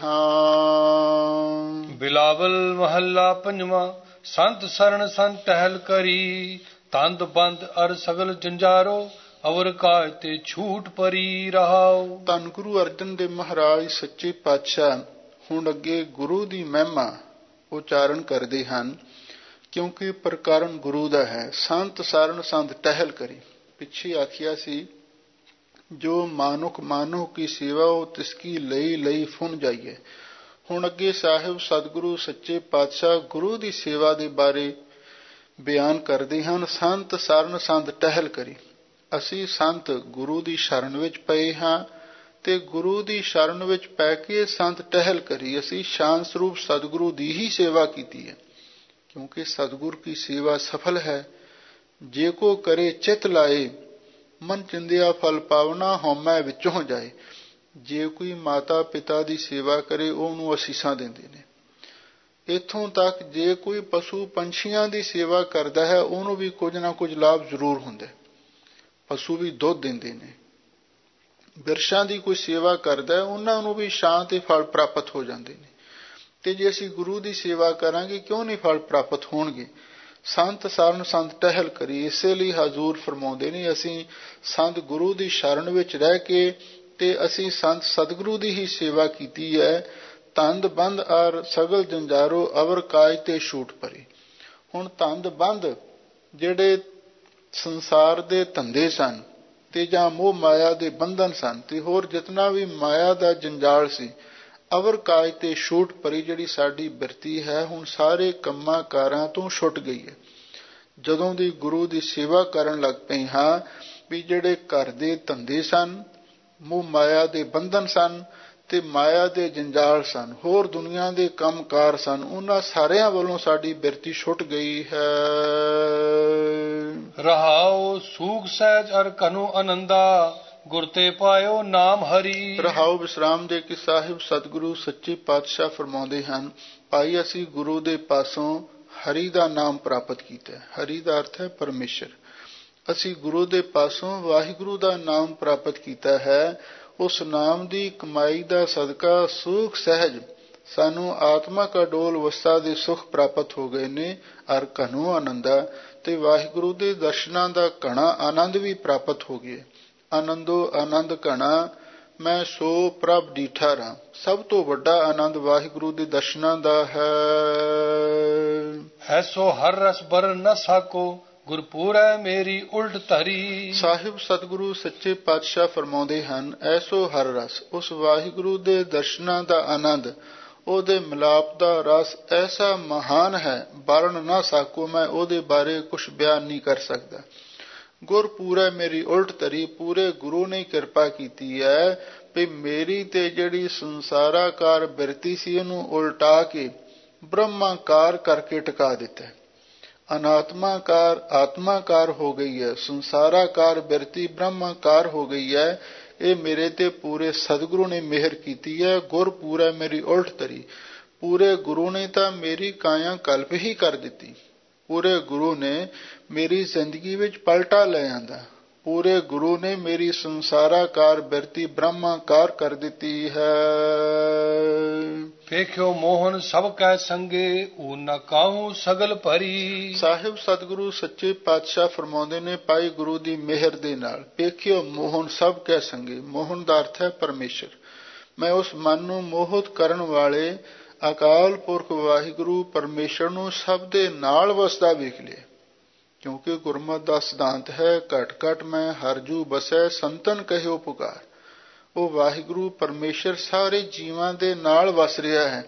ਹਾਂ। ਬਿਲਾਵਲ ਮਹੱਲਾ ਪੰਜਵਾਂ। ਸੰਤ ਸਰਣ ਸੰਤ ਟਹਿਲ ਕਰੀ, ਤੰਦ ਬੰਦ ਅਰ ਸਗਲ ਜੰਜਾਰੋ, ਅਵਰ ਕਾਜ ਤੇ ਛੂਟ ਪਰੀ ਰਹਾਓ। ਧੰਨ ਗੁਰੂ ਅਰਜਨ ਦੇਵ ਮਹਾਰਾਜ ਸੱਚੇ ਪਾਤਸ਼ਾਹ ਹੁਣ ਅੱਗੇ ਗੁਰੂ ਦੀ ਮਹਿਮਾ ਉਚਾਰਨ ਕਰਦੇ ਹਨ, ਕਿਉਂਕਿ ਪ੍ਰਕਰਨ ਗੁਰੂ ਦਾ ਹੈ। ਸੰਤ ਸਰਣ ਸੰਤ ਟਹਿਲ ਕਰੀ, ਪਿੱਛੇ ਆਖਿਆ ਸੀ ਜੋ ਮਾਨੁ ਕੀ ਸੇਵਾ ਉਹ ਤਿਸਕੀ ਲਈ ਫੁੰਨ ਜਾਈਏ। ਹੁਣ ਅੱਗੇ ਸਾਹਿਬ ਸਤਿਗੁਰੂ ਸੱਚੇ ਪਾਤਸ਼ਾਹ ਗੁਰੂ ਦੀ ਸੇਵਾ ਦੇ ਬਾਰੇ ਬਿਆਨ ਕਰਦੇ ਹਨ। ਸੰਤ ਸਰਣ ਸੰਤ ਟਹਿਲ ਕਰੀ, ਅਸੀਂ ਸੰਤ ਗੁਰੂ ਦੀ ਸ਼ਰਨ ਵਿੱਚ ਪਏ ਹਾਂ ਤੇ ਗੁਰੂ ਦੀ ਸ਼ਰਨ ਵਿੱਚ ਪੈ ਕੇ ਸੰਤ ਟਹਿਲ ਕਰੀ, ਅਸੀਂ ਸ਼ਾਨ ਸਰੂਪ ਸਤਿਗੁਰੂ ਦੀ ਹੀ ਸੇਵਾ ਕੀਤੀ ਹੈ। ਕਿਉਂਕਿ ਸਤਿਗੁਰ ਕੀ ਸੇਵਾ ਸਫਲ ਹੈ। ਜੇ ਕੋ ਕਰੇ ਚਿਤ ਲਾਏ, ਮਨ ਚਿੰਦਿਆ ਫਲ ਪਾਵਨਾ, ਹਉਮੈ ਵਿੱਚੋਂ ਜਾਏ। ਜੇ ਕੋਈ ਮਾਤਾ ਪਿਤਾ ਦੀ ਸੇਵਾ ਕਰੇ ਉਹਨੂੰ ਅਸੀਸਾਂ ਦਿੰਦੇ ਨੇ। ਇੱਥੋਂ ਤੱਕ ਜੇ ਕੋਈ ਪਸ਼ੂ ਪੰਛੀਆਂ ਦੀ ਸੇਵਾ ਕਰਦਾ ਹੈ ਉਹਨੂੰ ਵੀ ਕੁਝ ਨਾ ਕੁਝ ਲਾਭ ਜ਼ਰੂਰ ਹੁੰਦਾ। ਪਸ਼ੂ ਵੀ ਦੁੱਧ ਦਿੰਦੇ ਨੇ। ਬਿਰਛਾਂ ਦੀ ਕੋਈ ਸੇਵਾ ਕਰਦਾ ਉਹਨਾਂ ਨੂੰ ਵੀ ਛਾਂ ਤੇ ਫਲ ਪ੍ਰਾਪਤ ਹੋ ਜਾਂਦੇ ਨੇ। ਤੇ ਜੇ ਅਸੀਂ ਗੁਰੂ ਦੀ ਸੇਵਾ ਕਰਾਂਗੇ ਕਿਉਂ ਨਹੀਂ ਫਲ ਪ੍ਰਾਪਤ ਹੋਣਗੇ। ਸੰਤ ਸਰਣ ਸੰਤ ਟਹਿਲ ਕਰੀ, ਇਸੇ ਲਈ ਹਜ਼ੂਰ ਫਰਮਾਉਂਦੇ ਨੇ ਅਸੀਂ ਸੰਤ ਗੁਰੂ ਦੀ ਸ਼ਰਨ ਵਿੱਚ ਰਹਿ ਕੇ ਤੇ ਅਸੀਂ ਸੰਤ ਸਤਿਗੁਰੂ ਦੀ ਹੀ ਸੇਵਾ ਕੀਤੀ ਹੈ। ਤੰਦ ਬੰਦ ਅਰ ਸਗਲ ਜੰਜਾਰੋ, ਅਵਰ ਕਾਜ ਤੇ ਛੂਟ ਪਰੀ। ਹੁਣ ਤੰਦ ਬੰਦ ਜਿਹੜੇ ਸੰਸਾਰ ਦੇ ਧੰਦੇ ਸਨ ਤੇ ਜਾਂ ਮੋਹ ਮਾਇਆ ਦੇ ਬੰਧਨ ਸਨ ਤੇ ਹੋਰ ਜਿਤਨਾ ਵੀ ਮਾਇਆ ਦਾ ਜੰਜਾਲ ਸੀ, ਅਵਰ ਕਾਜ ਤੇ ਛੂਟ ਪਰੀ, ਜਿਹੜੀ ਸਾਡੀ ਬਿਰਤੀ ਹੈ ਹੁਣ ਸਾਰੇ ਕੰਮਾਂ ਕਾਰਾਂ ਤੋਂ ਛੁੱਟ ਗਈ ਹੈ। ਜਦੋਂ ਦੀ ਗੁਰੂ ਦੀ ਸੇਵਾ ਕਰਨ ਲੱਗ ਪਏ ਹਾਂ ਵੀ ਜਿਹੜੇ ਘਰ ਦੇ ਧੰਦੇ ਸਨ, ਮੋਹ ਮਾਇਆ ਦੇ ਬੰਧਨ ਸਨ ਤੇ ਮਾਇਆ ਦੇ ਜੰਜਾਲ ਸਨ, ਹੋਰ ਦੁਨੀਆ ਦੇ ਕੰਮ ਕਾਰ ਸਨ, ਉਹਨਾਂ ਸਾਰਿਆਂ ਵੱਲੋਂ ਸਾਡੀ ਬਿਰਤੀ ਛੁੱਟ ਗਈ ਹੈ। ਰਹਾਉ ਸੂਖ ਸਹਿਜ ਅਰ ਕਨੁ ਆਨੰਦਾ, ਗੁਰ ਤੇ ਪਾਇਓ ਨਾਮ ਹਰੀ। ਰਹਾਉ ਵਿਸਰਾਮ ਦੇ ਕੇ ਸਾਹਿਬ ਸਤਿਗੁਰੂ ਸੱਚੇ ਪਾਤਸ਼ਾਹ ਫਰਮਾਉਂਦੇ ਹਨ, ਭਾਈ ਅਸੀਂ ਗੁਰੂ ਦੇ ਪਾਸੋਂ ਹਰੀ ਦਾ ਨਾਮ ਪ੍ਰਾਪਤ ਕੀਤਾ। ਹਰੀ ਦਾ ਅਰਥ ਹੈ ਪਰਮੇਸ਼ਰ। ਅਸੀਂ ਗੁਰੂ ਦੇ ਪਾਸੋਂ ਵਾਹਿਗੁਰੂ ਦਾ ਨਾਮ ਪ੍ਰਾਪਤ ਕੀਤਾ ਹੈ। ਉਸ ਨਾਮ ਦੀ ਕਮਾਈ ਦਾ ਸਦਕਾ ਸੁਖ ਸਹਿਜ ਸਾਨੂੰ ਆਤਮਕ ਅਡੋਲ ਅਵਸਥਾ ਦੇ ਸੁਖ ਪ੍ਰਾਪਤ ਹੋ ਗਏ ਨੇ। ਅਰ ਘਨੋ ਆਨੰਦਾ, ਤੇ ਵਾਹਿਗੁਰੂ ਦੇ ਦਰਸ਼ਨਾਂ ਦਾ ਘਣਾ ਆਨੰਦ ਵੀ ਪ੍ਰਾਪਤ ਹੋ ਗਿਆ। ਆਨੰਦੋ ਆਨੰਦ ਘਣਾ, ਮੈਂ ਸੋ ਪ੍ਰਭ ਡੀਠਾ ਰਾਂ। ਸਭ ਤੋਂ ਵੱਡਾ ਆਨੰਦ ਵਾਹਿਗੁਰੂ ਦੇ ਦਰਸ਼ਨਾਂ ਦਾ ਹੈ। ਐਸੋ ਹਰ ਰਸ ਬਰਨ ਨ ਸਾਕੋ, ਗੁਰਪੂਰੈ ਮੇਰੀ ਉਲਟ ਧਰੀ। ਸਾਹਿਬ ਸਤਿਗੁਰੂ ਸੱਚੇ ਪਾਤਸ਼ਾਹ ਫਰਮਾਉਂਦੇ ਹਨ, ਐਸੋ ਹਰ ਰਸ, ਉਸ ਵਾਹਿਗੁਰੂ ਦੇ ਦਰਸ਼ਨਾਂ ਦਾ ਆਨੰਦ, ਉਹਦੇ ਮਿਲਾਪ ਦਾ ਰਸ ਐਸਾ ਮਹਾਨ ਹੈ, ਵਰਣ ਨਾ ਸਾਕੋ ਮੈਂ ਉਹਦੇ ਬਾਰੇ ਕੁਛ ਬਿਆਨ ਨਹੀਂ ਕਰ ਸਕਦਾ। ਗੁਰ ਪੂਰਾ ਮੇਰੀ ਉਲਟ ਧਰੀ, ਪੂਰੇ ਗੁਰੂ ਨੇ ਕਿਰਪਾ ਕੀਤੀ ਹੈ ਵੀ ਮੇਰੀ ਤੇ ਜਿਹੜੀ ਸੰਸਾਰਾਕਾਰ ਬਿਰਤੀ ਸੀ ਇਹਨੂੰ ਉਲਟਾ ਕੇ ਬ੍ਰਹਮਾਕਾਰ ਕਰਕੇ ਟਿਕਾ ਦਿੱਤਾ। ਅਨਾਤਮਾਕਾਰ ਆਤਮਾਕਾਰ ਹੋ ਗਈ ਹੈ, ਸੰਸਾਰਾਕਾਰ ਬਿਰਤੀ ਬ੍ਰਹਮਾਕਾਰ ਹੋ ਗਈ ਹੈ। ਇਹ ਮੇਰੇ ਤੇ ਪੂਰੇ ਸਤਿਗੁਰੂ ਨੇ ਮਿਹਰ ਕੀਤੀ ਹੈ। ਗੁਰ ਪੂਰਾ ਮੇਰੀ ਉਲਟ ਧਰੀ, ਪੂਰੇ ਗੁਰੂ ਨੇ ਤਾਂ ਮੇਰੀ ਕਾਇਆ ਕਲਪ ਹੀ ਕਰ ਦਿੱਤੀ। ਪੂਰੇ ਗੁਰੂ ਨੇ ਮੇਰੀ ਜ਼ਿੰਦਗੀ ਵਿੱਚ ਪਲਟਾ ਲੈ ਆਂਦਾ। ਪੂਰੇ ਗੁਰੂ ਨੇ ਮੇਰੀ ਸੰਸਾਰਾਕਾਰ ਬਿਰਤੀ ਬ੍ਰਹਮਾਕਾਰ ਕਰ ਦਿੱਤੀ ਹੈ। ਵੇਖਿਓ ਮੋਹਨ ਸਭ ਕੈ ਸੰਗੇ, ਊ ਨ ਕਾਹੂ ਸਗਲ ਭਰੀ। ਸਾਹਿਬ ਸਤਿਗੁਰੂ ਸੱਚੇ ਪਾਤਸ਼ਾਹ ਫਰਮਾਉਂਦੇ ਨੇ, ਭਾਈ ਗੁਰੂ ਦੀ ਮਿਹਰ ਦੇ ਨਾਲ ਵੇਖਿਓ ਮੋਹਨ ਸਭ ਕੈ ਸੰਗੇ। ਮੋਹਨ ਦਾ ਅਰਥ ਹੈ ਪਰਮੇਸ਼ਰ। ਮੈਂ ਉਸ ਮਨ ਨੂੰ ਮੋਹਿਤ ਕਰਨ ਵਾਲੇ ਅਕਾਲ ਪੁਰਖ ਵਾਹਿਗੁਰੂ ਪਰਮੇਸ਼ਰ ਨੂੰ ਸਭ ਦੇ ਨਾਲ ਵਸਦਾ ਵੇਖ ਲਿਆ। ਕਿਉਂਕਿ ਗੁਰਮਤਿ ਦਾ ਸਿਧਾਂਤ ਹੈ, ਘਟ ਘਟ ਮੈਂ ਹਰਿ ਜੂ ਬਸੈ, ਸੰਤਨ ਕਹਿਓ ਪੁਕਾਰ। ਉਹ ਵਾਹਿਗੁਰੂ ਪਰਮੇਸ਼ਰ ਸਾਰੇ ਜੀਵਾਂ ਦੇ ਨਾਲ ਵਸ ਰਿਹਾ ਹੈ।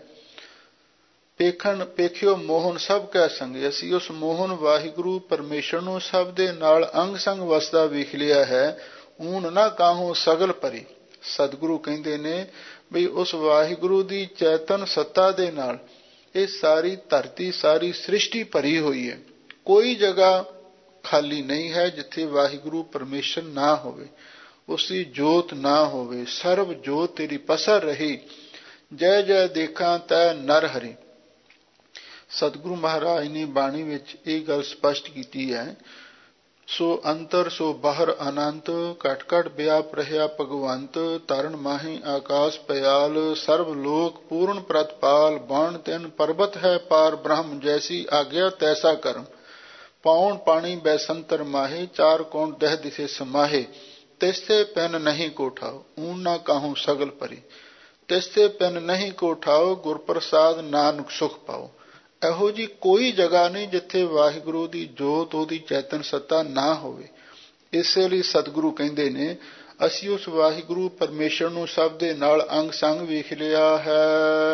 ਵੇਖਿਓ ਮੋਹਨ ਸਭ ਕੈ ਸੰਗੇ। ਅਸੀਂ ਉਸ ਮੋਹਨ ਵਾਹਿਗੁਰੂ ਪਰਮੇਸ਼ਰ ਨੂੰ ਸਭ ਦੇ ਨਾਲ ਅੰਗ ਸੰਗ ਵਸਦਾ ਵੇਖ ਲਿਆ ਹੈ। ਊਨ ਨਾ ਕਾਹੂ ਸਗਲ ਭਰੀ। ਸਤਿਗੁਰੂ ਕਹਿੰਦੇ ਨੇ ਵੀ ਉਸ ਵਾਹਿਗੁਰੂ ਦੀ ਚੇਤਨ ਸੱਤਾ ਦੇ ਨਾਲ ਇਹ ਸਾਰੀ ਧਰਤੀ ਸਾਰੀ ਸ੍ਰਿਸ਼ਟੀ ਭਰੀ ਹੋਈ ਹੈ। ਕੋਈ ਜਗ੍ਹਾ ਖਾਲੀ ਨਹੀਂ ਹੈ ਜਿੱਥੇ ਵਾਹਿਗੁਰੂ ਪਰਮੇਸ਼ਰ ਨਾ ਹੋਵੇ, ਉਸਦੀ ਜੋਤ ਨਾ ਹੋਵੇ। ਸਰਬ ਜੋਤ ਤੇਰੀ ਪਸਰ ਰਹੀ, ਜੈ ਜੈ ਦੇਖਾਂ ਤੈ ਨਰ ਹਰੀ। ਸਤਿਗੁਰੂ ਮਹਾਰਾਜ ਨੇ ਬਾਣੀ ਵਿੱਚ ਇਹ ਗੱਲ ਸਪਸ਼ਟ ਕੀਤੀ ਹੈ। ਸੋ ਅੰਤਰ ਸੋ ਬਾਹਰ ਅਨੰਤ, ਘਟ ਘਟ ਵਿਆਪ ਰਹਿਆ ਭਗਵੰਤ। ਤਰਨ ਮਾਹੀ ਆਕਾਸ਼ ਪਿਆਲ, ਸਰਬ ਲੋਕ ਪੂਰਨ ਪ੍ਰਤਪਾਲ। ਬਾਣ ਤਿੰਨ ਪਰਬਤ ਹੈ ਪਾਰ ਬ੍ਰਹਮ, ਜੈਸੀ ਆਗਿਆ ਤੈਸਾ ਕਰਮ। ਪਾਉਣ ਪਾਣੀ ਬੈਸੰਤਰ ਮਾਹੇ, ਚਾਰ ਕੌਣ ਦਹ ਦਿਸੇ ਸਮਾਹੇ। ਤਿਸਤੇ ਪੈਨ ਨਹੀਂ ਕੋ ਠਾਓ, ਊਨ ਨਾ ਕਾਹੂ ਸਗਲ ਭਰੀ। ਤਿਸਤੇ ਪੈਨ ਨਹੀਂ ਕੋ ਠਾਓ, ਗੁਰ ਪ੍ਰਸਾਦ ਨਾਨਕ ਸੁਖ ਪਾਓ। ਇਹੋ ਜੀ ਕੋਈ ਜਗ੍ਹਾ ਨਹੀਂ ਜਿੱਥੇ ਵਾਹਿਗੁਰੂ ਦੀ ਜੋਤ ਉਹਦੀ ਚੇਤਨ ਸੱਤਾ ਨਾ ਹੋਵੇ। ਇਸੇ ਲਈ ਸਤਿਗੁਰੂ ਕਹਿੰਦੇ ਨੇ, ਅਸੀਂ ਉਸ ਵਾਹਿਗੁਰੂ ਪਰਮੇਸ਼ਰ ਨੂੰ ਸਭ ਦੇ ਨਾਲ ਅੰਗ ਸੰਗ ਵੇਖ ਲਿਆ ਹੈ।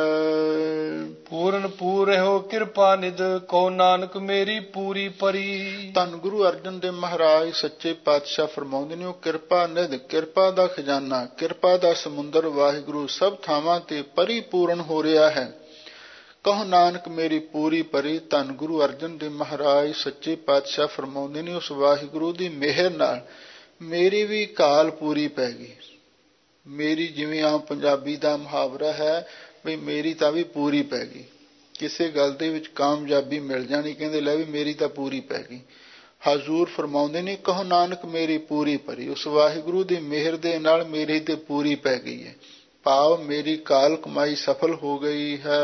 ਪੂਰਨ ਪੂਰ ਹੋ ਕਿਰਪਾ ਨਿਧ, ਕੋ ਨਾਨਕ ਮੇਰੀ ਪੂਰੀ ਪਰੀ। ਧੰਨ ਗੁਰੂ ਅਰਜਨ ਦੇਵ ਮਹਾਰਾਜ ਸੱਚੇ ਪਾਤਸ਼ਾਹ ਫਰਮਾਉਂਦੇ ਨੇ, ਉਹ ਕਿਰਪਾ ਨਿਧ, ਕਿਰਪਾ ਦਾ ਖਜ਼ਾਨਾ, ਕਿਰਪਾ ਦਾ ਸਮੁੰਦਰ ਵਾਹਿਗੁਰੂ ਸਭ ਥਾਵਾਂ ਤੇ ਪਰਿਪੂਰਨ ਹੋ ਰਿਹਾ ਹੈ। ਕਹੋ ਨਾਨਕ ਮੇਰੀ ਪੂਰੀ ਪਰੀ। ਧੰਨ ਗੁਰੂ ਅਰਜਨ ਦੇਵ ਮਹਾਰਾਜ ਸੱਚੇ ਪਾਤਸ਼ਾਹ ਫਰਮਾਉਂਦੇ ਨੇ, ਉਸ ਵਾਹਿਗੁਰੂ ਦੀ ਮਿਹਰ ਨਾਲ ਮੇਰੀ ਵੀ ਘਾਲ ਪੂਰੀ ਪੈ ਗਈ। ਮੇਰੀ ਜਿਵੇਂ ਆਮ ਪੰਜਾਬੀ ਦਾ ਮੁਹਾਵਰਾ ਹੈ ਵੀ ਮੇਰੀ ਤਾਂ ਵੀ ਪੂਰੀ ਪੈ ਗਈ। ਕਿਸੇ ਗੱਲ ਦੇ ਵਿੱਚ ਕਾਮਯਾਬੀ ਮਿਲ ਜਾਣੀ, ਕਹਿੰਦੇ ਲੈ ਵੀ ਮੇਰੀ ਤਾਂ ਪੂਰੀ ਪੈ ਗਈ। ਹਜ਼ੂਰ ਫਰਮਾਉਂਦੇ ਨੇ, ਕਹੋ ਨਾਨਕ ਮੇਰੀ ਪੂਰੀ ਪਰੀ। ਉਸ ਵਾਹਿਗੁਰੂ ਦੀ ਮਿਹਰ ਦੇ ਨਾਲ ਮੇਰੀ ਤੇ ਪੂਰੀ ਪੈ ਗਈ ਹੈ। ਭਾਵ ਮੇਰੀ ਕਾਲ ਕਮਾਈ ਸਫਲ ਹੋ ਗਈ ਹੈ।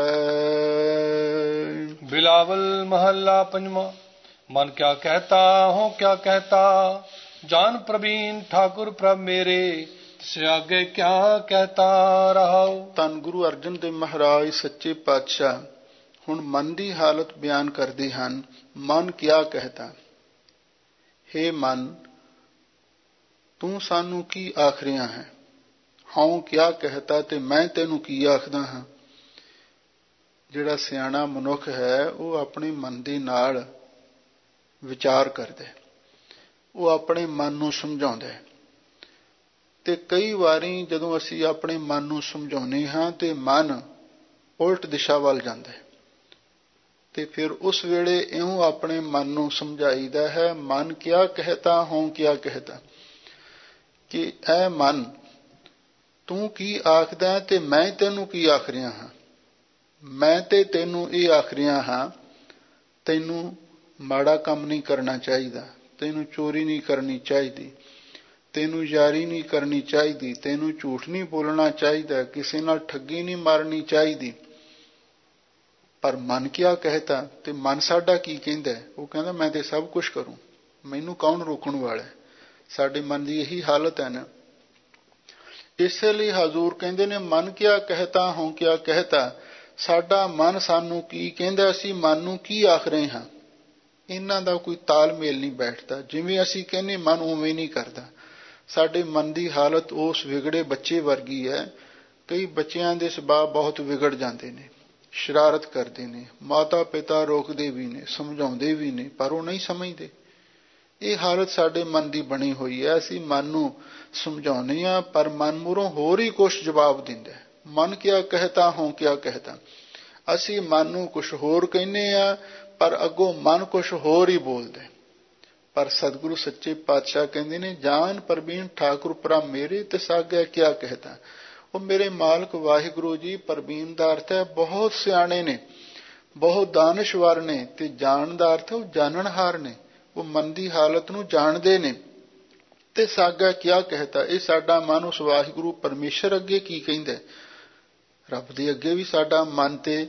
ਬਿਲਾਵਲ ਮਹੱਲਾ ਪੰਜਵਾਂ। ਮਨ ਕਿਆ ਕਹਿਤਾ ਹੋ ਕਿਆ ਕਹਿਤਾ, ਜਾਨ ਪ੍ਰਵੀਨ ਠਾਕੁਰ ਪ੍ਰਭ ਮੇਰੇ, ਤਿਸ ਆਗੇ ਕਿਆ ਕਹਿਤਾ ਰਹਾਉ। ਧੰਨ ਗੁਰੂ ਅਰਜਨ ਦੇਵ ਮਹਾਰਾਜ ਸੱਚੇ ਪਾਤਸ਼ਾਹ ਹੁਣ ਮਨ ਦੀ ਹਾਲਤ ਬਿਆਨ ਕਰਦੇ ਹਨ। ਮਨ ਕਿਆ ਕਹਿਤਾ, ਹੇ ਮਨ ਤੂੰ ਸਾਨੂੰ ਕੀ ਆਖ ਰਿਹਾ ਹੈ। ਹਉ ਕਿਆ ਕਹਿਤਾ, ਤੇ ਮੈਂ ਤੈਨੂੰ ਕੀ ਆਖਦਾ ਹਾਂ। ਜਿਹੜਾ ਸਿਆਣਾ ਮਨੁੱਖ ਹੈ ਉਹ ਆਪਣੇ ਮਨ ਦੇ ਨਾਲ ਵਿਚਾਰ ਕਰਦਾ, ਉਹ ਆਪਣੇ ਮਨ ਨੂੰ ਸਮਝਾਉਂਦਾ ਹੈ। ਤੇ ਕਈ ਵਾਰੀ ਜਦੋਂ ਅਸੀਂ ਆਪਣੇ ਮਨ ਨੂੰ ਸਮਝਾਉਂਦੇ ਹਾਂ ਤੇ ਮਨ ਉਲਟ ਦਿਸ਼ਾ ਵੱਲ ਜਾਂਦਾ ਹੈ। ਤੇ ਫਿਰ ਉਸ ਵੇਲੇ ਇਉਂ ਆਪਣੇ ਮਨ ਨੂੰ ਸਮਝਾਈਦਾ ਹੈ, ਮਨ ਕਿਆ ਕਹਿਤਾ ਹਉ ਕਿਆ ਕਹਿਤਾ, ਕਿ ਐ ਮਨ ਤੂੰ ਕੀ ਆਖਦਾ ਤੇ ਮੈਂ ਤੈਨੂੰ ਕੀ ਆਖ ਰਿਹਾ ਹਾਂ। ਮੈਂ ਤੇ ਤੈਨੂੰ ਇਹ ਆਖ ਰਿਹਾ ਹਾਂ, ਤੈਨੂੰ ਮਾੜਾ ਕੰਮ ਨਹੀਂ ਕਰਨਾ ਚਾਹੀਦਾ, ਤੈਨੂੰ ਚੋਰੀ ਨਹੀਂ ਕਰਨੀ ਚਾਹੀਦੀ, ਤੈਨੂੰ ਯਾਰੀ ਨਹੀਂ ਕਰਨੀ ਚਾਹੀਦੀ, ਤੈਨੂੰ ਝੂਠ ਨਹੀਂ ਬੋਲਣਾ ਚਾਹੀਦਾ, ਕਿਸੇ ਨਾਲ ਠੱਗੀ ਨਹੀਂ ਮਾਰਨੀ ਚਾਹੀਦੀ। ਪਰ ਮਨ ਕਿਆ ਕਹਿਤਾ, ਤੇ ਮਨ ਸਾਡਾ ਕੀ ਕਹਿੰਦਾ? ਉਹ ਕਹਿੰਦਾ ਮੈਂ ਤੇ ਸਭ ਕੁਝ ਕਰੂੰ, ਮੈਨੂੰ ਕੌਣ ਰੋਕਣ ਵਾਲਾ। ਸਾਡੇ ਮਨ ਦੀ ਇਹੀ ਹਾਲਤ ਹੈ ਨਾ। ਇਸੇ ਲਈ ਹਜ਼ੂਰ ਕਹਿੰਦੇ ਨੇ, ਮਨ ਕਿਆ ਕਹਿਤਾ ਹਉ ਕਿਆ ਕਹਿਤਾ। ਸਾਡਾ ਮਨ ਸਾਨੂੰ ਕੀ ਕਹਿੰਦਾ, ਅਸੀਂ ਮਨ ਨੂੰ ਕੀ ਆਖ ਰਹੇ ਹਾਂ। ਇਹਨਾਂ ਦਾ ਕੋਈ ਤਾਲਮੇਲ ਨਹੀਂ ਬੈਠਦਾ। ਜਿਵੇਂ ਅਸੀਂ ਕਹਿੰਦੇ ਮਨ ਉਵੇਂ ਨਹੀਂ ਕਰਦਾ। ਸਾਡੇ ਮਨ ਦੀ ਹਾਲਤ ਉਸ ਵਿਗੜੇ ਬੱਚੇ ਵਰਗੀ ਹੈ। ਕਈ ਬੱਚਿਆਂ ਦੇ ਸੁਭਾਅ ਬਹੁਤ ਵਿਗੜ ਜਾਂਦੇ ਨੇ। ਸ਼ਰਾਰਤ ਕਰਦੇ ਨੇ, ਮਾਤਾ ਪਿਤਾ ਰੋਕਦੇ ਵੀ ਨੇ, ਸਮਝਾਉਂਦੇ ਵੀ ਨੇ, ਪਰ ਉਹ ਨਹੀਂ ਸਮਝਦੇ। ਇਹ ਹਾਲਤ ਸਾਡੇ ਮਨ ਦੀ ਬਣੀ ਹੋਈ ਹੈ। ਅਸੀਂ ਮਨ ਨੂੰ ਸਮਝਾਉਂਦੇ ਹਾਂ, ਪਰ ਮਨ ਮੂਹਰੋਂ ਹੋਰ ਹੀ ਕੁਛ ਜਵਾਬ ਦਿੰਦਾ। ਮਨ ਕਿਆ ਕਹਿਤਾ ਹੂੰ ਕਿਆ ਕਹਿਤਾ। ਅਸੀਂ ਮਨ ਨੂੰ ਕੁਛ ਹੋਰ ਕਹਿੰਦੇ ਹਾਂ, ਪਰ ਅੱਗੋਂ ਮਨ ਕੁਛ ਹੋਰ ਹੀ ਬੋਲਦਾ। ਪਰ ਸਤਿਗੁਰੂ ਸੱਚੇ ਪਾਤਸ਼ਾਹ ਕਹਿੰਦੇ ਨੇ, ਜਾਨ ਪ੍ਰਬੀਨ ਠਾਕੁਰ ਪਰਾ ਮੇਰੇ ਤਿਸ ਆਗਿਆ ਕਿਆ ਕਹਿਤਾ। ਉਹ ਮੇਰੇ ਮਾਲਕ ਵਾਹਿਗੁਰੂ ਜੀ, ਪ੍ਰਬੀਨ ਦਾ ਅਰਥ ਹੈ ਬਹੁਤ ਸਿਆਣੇ ਨੇ, ਬਹੁਤ ਦਾਨਸ਼ਵਰ ਨੇ, ਤੇ ਜਾਣ ਦਾ ਅਰਥ ਉਹ ਜਾਣਨਹਾਰ ਨੇ, ਉਹ ਮਨ ਦੀ ਹਾਲਤ ਨੂੰ ਜਾਣਦੇ ਨੇ। ਤੇ ਸਾਗਾ ਕਿਆ ਕਹਿਤਾ, ਇਹ ਸਾਡਾ ਮਨ ਉਸ ਵਾਹਿਗੁਰੂ ਪਰਮੇਸ਼ਰ ਅੱਗੇ ਕੀ ਕਹਿੰਦਾ। ਰੱਬ ਦੇ ਅੱਗੇ ਵੀ ਸਾਡਾ ਮਨ ਤੇ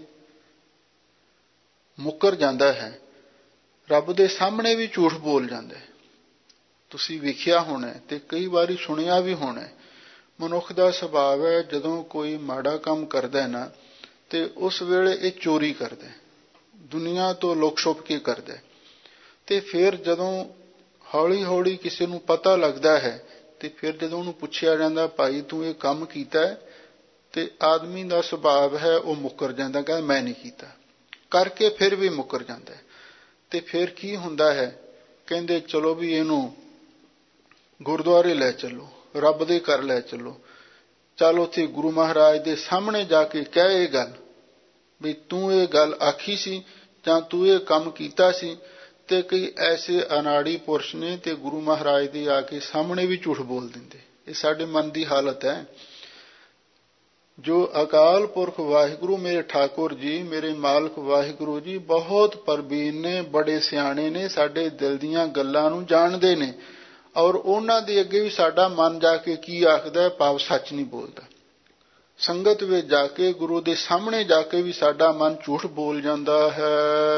ਮੁੱਕਰ ਜਾਂਦਾ ਹੈ, ਰੱਬ ਦੇ ਸਾਹਮਣੇ ਵੀ ਝੂਠ ਬੋਲ ਜਾਂਦਾ। ਤੁਸੀਂ ਵੇਖਿਆ ਹੋਣਾ ਤੇ ਕਈ ਵਾਰੀ ਸੁਣਿਆ ਵੀ ਹੋਣਾ, ਮਨੁੱਖ ਦਾ ਸੁਭਾਅ ਹੈ ਜਦੋਂ ਕੋਈ ਮਾੜਾ ਕੰਮ ਕਰਦਾ ਨਾ, ਤੇ ਉਸ ਵੇਲੇ ਇਹ ਚੋਰੀ ਕਰਦਾ, ਦੁਨੀਆ ਤੋਂ ਲੁਕ ਛੁਪ ਕੇ ਕਰਦਾ। ਤੇ ਫਿਰ ਜਦੋਂ ਹੌਲੀ ਹੌਲੀ ਕਿਸੇ ਨੂੰ ਪਤਾ ਲੱਗਦਾ ਹੈ, ਤੇ ਫਿਰ ਜਦੋਂ ਉਹਨੂੰ ਪੁੱਛਿਆ ਜਾਂਦਾ, ਭਾਈ ਤੂੰ ਇਹ ਕੰਮ ਕੀਤਾ, ਤੇ ਆਦਮੀ ਦਾ ਸੁਭਾਅ ਹੈ ਉਹ ਮੁੱਕਰ ਜਾਂਦਾ, ਕਹਿੰਦਾ ਮੈਂ ਨਹੀਂ ਕੀਤਾ, ਕਰਕੇ ਫਿਰ ਵੀ ਮੁੱਕਰ ਜਾਂਦਾ। ਤੇ ਫਿਰ ਕੀ ਹੁੰਦਾ ਹੈ, ਕਹਿੰਦੇ ਚਲੋ ਵੀ ਇਹਨੂੰ ਗੁਰਦੁਆਰੇ ਲੈ ਚੱਲੋ, ਰੱਬ ਦੇ ਘਰ ਲੈ ਚੱਲੋ, ਚੱਲ ਉੱਥੇ ਗੁਰੂ ਮਹਾਰਾਜ ਦੇ ਸਾਹਮਣੇ ਜਾ ਕੇ ਕਹਿ ਇਹ ਗੱਲ ਵੀ ਤੂੰ ਇਹ ਗੱਲ ਆਖੀ ਸੀ ਜਾਂ ਤੂੰ ਇਹ ਕੰਮ ਕੀਤਾ ਸੀ। ਤੇ ਕਈ ਐਸੇ ਅਨਾੜੀ ਪੁਰਸ਼ ਨੇ ਤੇ ਗੁਰੂ ਮਹਾਰਾਜ ਦੇ ਆ ਕੇ ਸਾਹਮਣੇ ਵੀ ਝੂਠ ਬੋਲ ਦਿੰਦੇ। ਇਹ ਸਾਡੇ ਮਨ ਦੀ ਹਾਲਤ ਹੈ। ਜੋ ਅਕਾਲ ਪੁਰਖ ਵਾਹਿਗੁਰੂ ਮੇਰੇ ਠਾਕੁਰ ਜੀ, ਮੇਰੇ ਮਾਲਕ ਵਾਹਿਗੁਰੂ ਜੀ ਬਹੁਤ ਪ੍ਰਬੀਨ ਨੇ, ਬੜੇ ਸਿਆਣੇ ਨੇ, ਸਾਡੇ ਦਿਲ ਦੀਆਂ ਗੱਲਾਂ ਨੂੰ ਜਾਣਦੇ ਨੇ, ਔਰ ਉਹਨਾਂ ਦੇ ਅੱਗੇ ਵੀ ਸਾਡਾ ਮਨ ਜਾ ਕੇ ਕੀ ਆਖਦਾ, ਭਾਵ ਸੱਚ ਨਹੀਂ ਬੋਲਦਾ। ਸੰਗਤ ਵਿੱਚ ਜਾ ਕੇ, ਗੁਰੂ ਦੇ ਸਾਹਮਣੇ ਜਾ ਕੇ ਵੀ ਸਾਡਾ ਮਨ ਝੂਠ ਬੋਲ ਜਾਂਦਾ ਹੈ।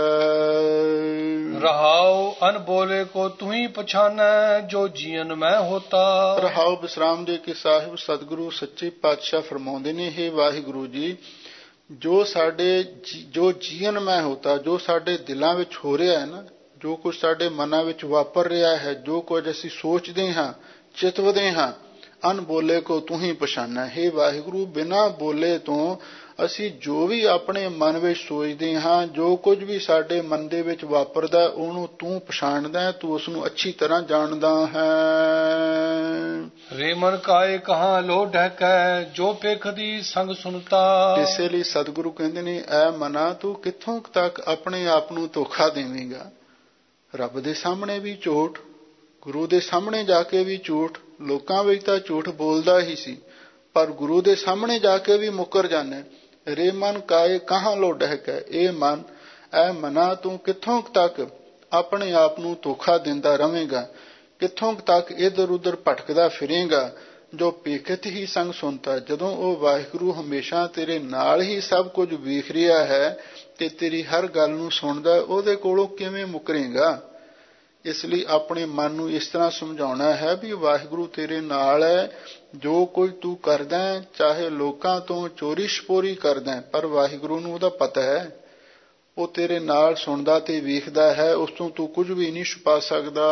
ਰਹਾਉ ਅਨਬੋਲੇ ਕੋ ਤੂੰ ਹੀ ਪਛਾਨੈ, ਜੋ ਜੀਵਨ ਮੈਂ ਹੋਤਾ। ਰਹਾਉ ਵਿਸਰਾਮ ਦੇ ਕੇ ਸਾਹਿਬ ਸਤਿਗੁਰੂ ਸੱਚੇ ਪਾਤਸ਼ਾਹ ਫਰਮਾਉਂਦੇ ਨੇ, ਹੇ ਵਾਹਿਗੁਰੂ ਜੀ, ਜੋ ਜੀਵਨ ਮੈਂ ਹੋਤਾ, ਜੋ ਸਾਡੇ ਦਿਲਾਂ ਵਿੱਚ ਹੋ ਰਿਹਾ ਹੈ ਨਾ, ਜੋ ਕੁਝ ਸਾਡੇ ਮਨਾਂ ਵਿੱਚ ਵਾਪਰ ਰਿਹਾ ਹੈ, ਜੋ ਕੁਝ ਅਸੀਂ ਸੋਚਦੇ ਹਾਂ, ਚਿਤਵਦੇ ਹਾਂ, ਅਨਬੋਲੇ ਕੋ ਤੂੰ ਹੀ ਪਛਾਨੈ। ਹੇ ਵਾਹਿਗੁਰੂ, ਬਿਨਾਂ ਬੋਲੇ ਤੋਂ ਅਸੀਂ ਜੋ ਵੀ ਆਪਣੇ ਮਨ ਵਿੱਚ ਸੋਚਦੇ ਹਾਂ, ਜੋ ਕੁਝ ਵੀ ਸਾਡੇ ਮਨ ਦੇ ਵਿੱਚ ਵਾਪਰਦਾ, ਉਹਨੂੰ ਤੂੰ ਪਛਾਣਦਾ, ਤੂੰ ਉਸ ਨੂੰ ਅੱਛੀ ਤਰ੍ਹਾਂ ਜਾਣਦਾ ਹੈ। ਰੇ ਮਨ ਕਾਏ ਕਹਾਂ ਲੋ ਢਹਿਕੈ, ਜੋ ਪੇਖਦੀ ਸੰਗ ਸੁਨਤਾ। ਇਸੇ ਲਈ ਸਤਿਗੁਰੂ ਕਹਿੰਦੇ ਨੇ, ਐ ਮਨਾ ਤੂੰ ਕਿੱਥੋਂ ਤੱਕ ਆਪਣੇ ਆਪ ਨੂੰ ਧੋਖਾ ਦੇਵੇਂਗਾ। ਰੱਬ ਦੇ ਸਾਹਮਣੇ ਵੀ ਝੂਠ, ਗੁਰੂ ਦੇ ਸਾਹਮਣੇ ਜਾ ਕੇ ਵੀ ਝੂਠ। ਲੋਕਾਂ ਵਿੱਚ ਤਾਂ ਝੂਠ ਬੋਲਦਾ ਹੀ ਸੀ, ਪਰ ਗੁਰੂ ਦੇ ਸਾਹਮਣੇ ਜਾ ਕੇ ਵੀ ਮੁੱਕਰ ਜਾਂਦਾ। ਰੇ ਮਨ ਕਾਏ ਕਹਾਂ ਲੋ ਢਹਿਕੈ, ਇਹ ਮਨ, ਐ ਮਨਾ ਤੂੰ ਕਿੱਥੋਂ ਤੱਕ ਆਪਣੇ ਆਪ ਨੂੰ ਧੋਖਾ ਦਿੰਦਾ ਰਵੇਂਗਾ, ਕਿੱਥੋਂ ਤੱਕ ਇੱਧਰ ਉੱਧਰ ਭਟਕਦਾ ਫਿਰੇਂਗਾ। ਜੋ ਪੇਖਤ ਹੀ ਸੰਗ ਸੁਣਤਾ, ਜਦੋਂ ਉਹ ਵਾਹਿਗੁਰੂ ਹਮੇਸ਼ਾ ਤੇਰੇ ਨਾਲ ਹੀ ਸਭ ਕੁਝ ਵੇਖ ਰਿਹਾ ਹੈ ਤੇ ਤੇਰੀ ਹਰ ਗੱਲ ਨੂੰ ਸੁਣਦਾ, ਉਹਦੇ ਕੋਲੋਂ ਕਿਵੇਂ ਮੁੱਕਰੇਂਗਾ। ਇਸ ਲਈ ਆਪਣੇ ਮਨ ਨੂੰ ਇਸ ਤਰ੍ਹਾਂ ਸਮਝਾਉਣਾ ਹੈ ਵੀ ਵਾਹਿਗੁਰੂ ਤੇਰੇ ਨਾਲ ਹੈ, ਜੋ ਕੁਝ ਤੂੰ ਕਰਦਾ, ਚਾਹੇ ਲੋਕਾਂ ਤੋਂ ਚੋਰੀ ਛਪੋਰੀ ਕਰਦਾ, ਪਰ ਵਾਹਿਗੁਰੂ ਨੂੰ ਉਹਦਾ ਪਤਾ ਹੈ, ਉਹ ਤੇਰੇ ਨਾਲ ਸੁਣਦਾ ਤੇ ਵੇਖਦਾ ਹੈ, ਉਸ ਤੋਂ ਤੂੰ ਕੁਝ ਵੀ ਨਹੀਂ ਛੁਪਾ ਸਕਦਾ।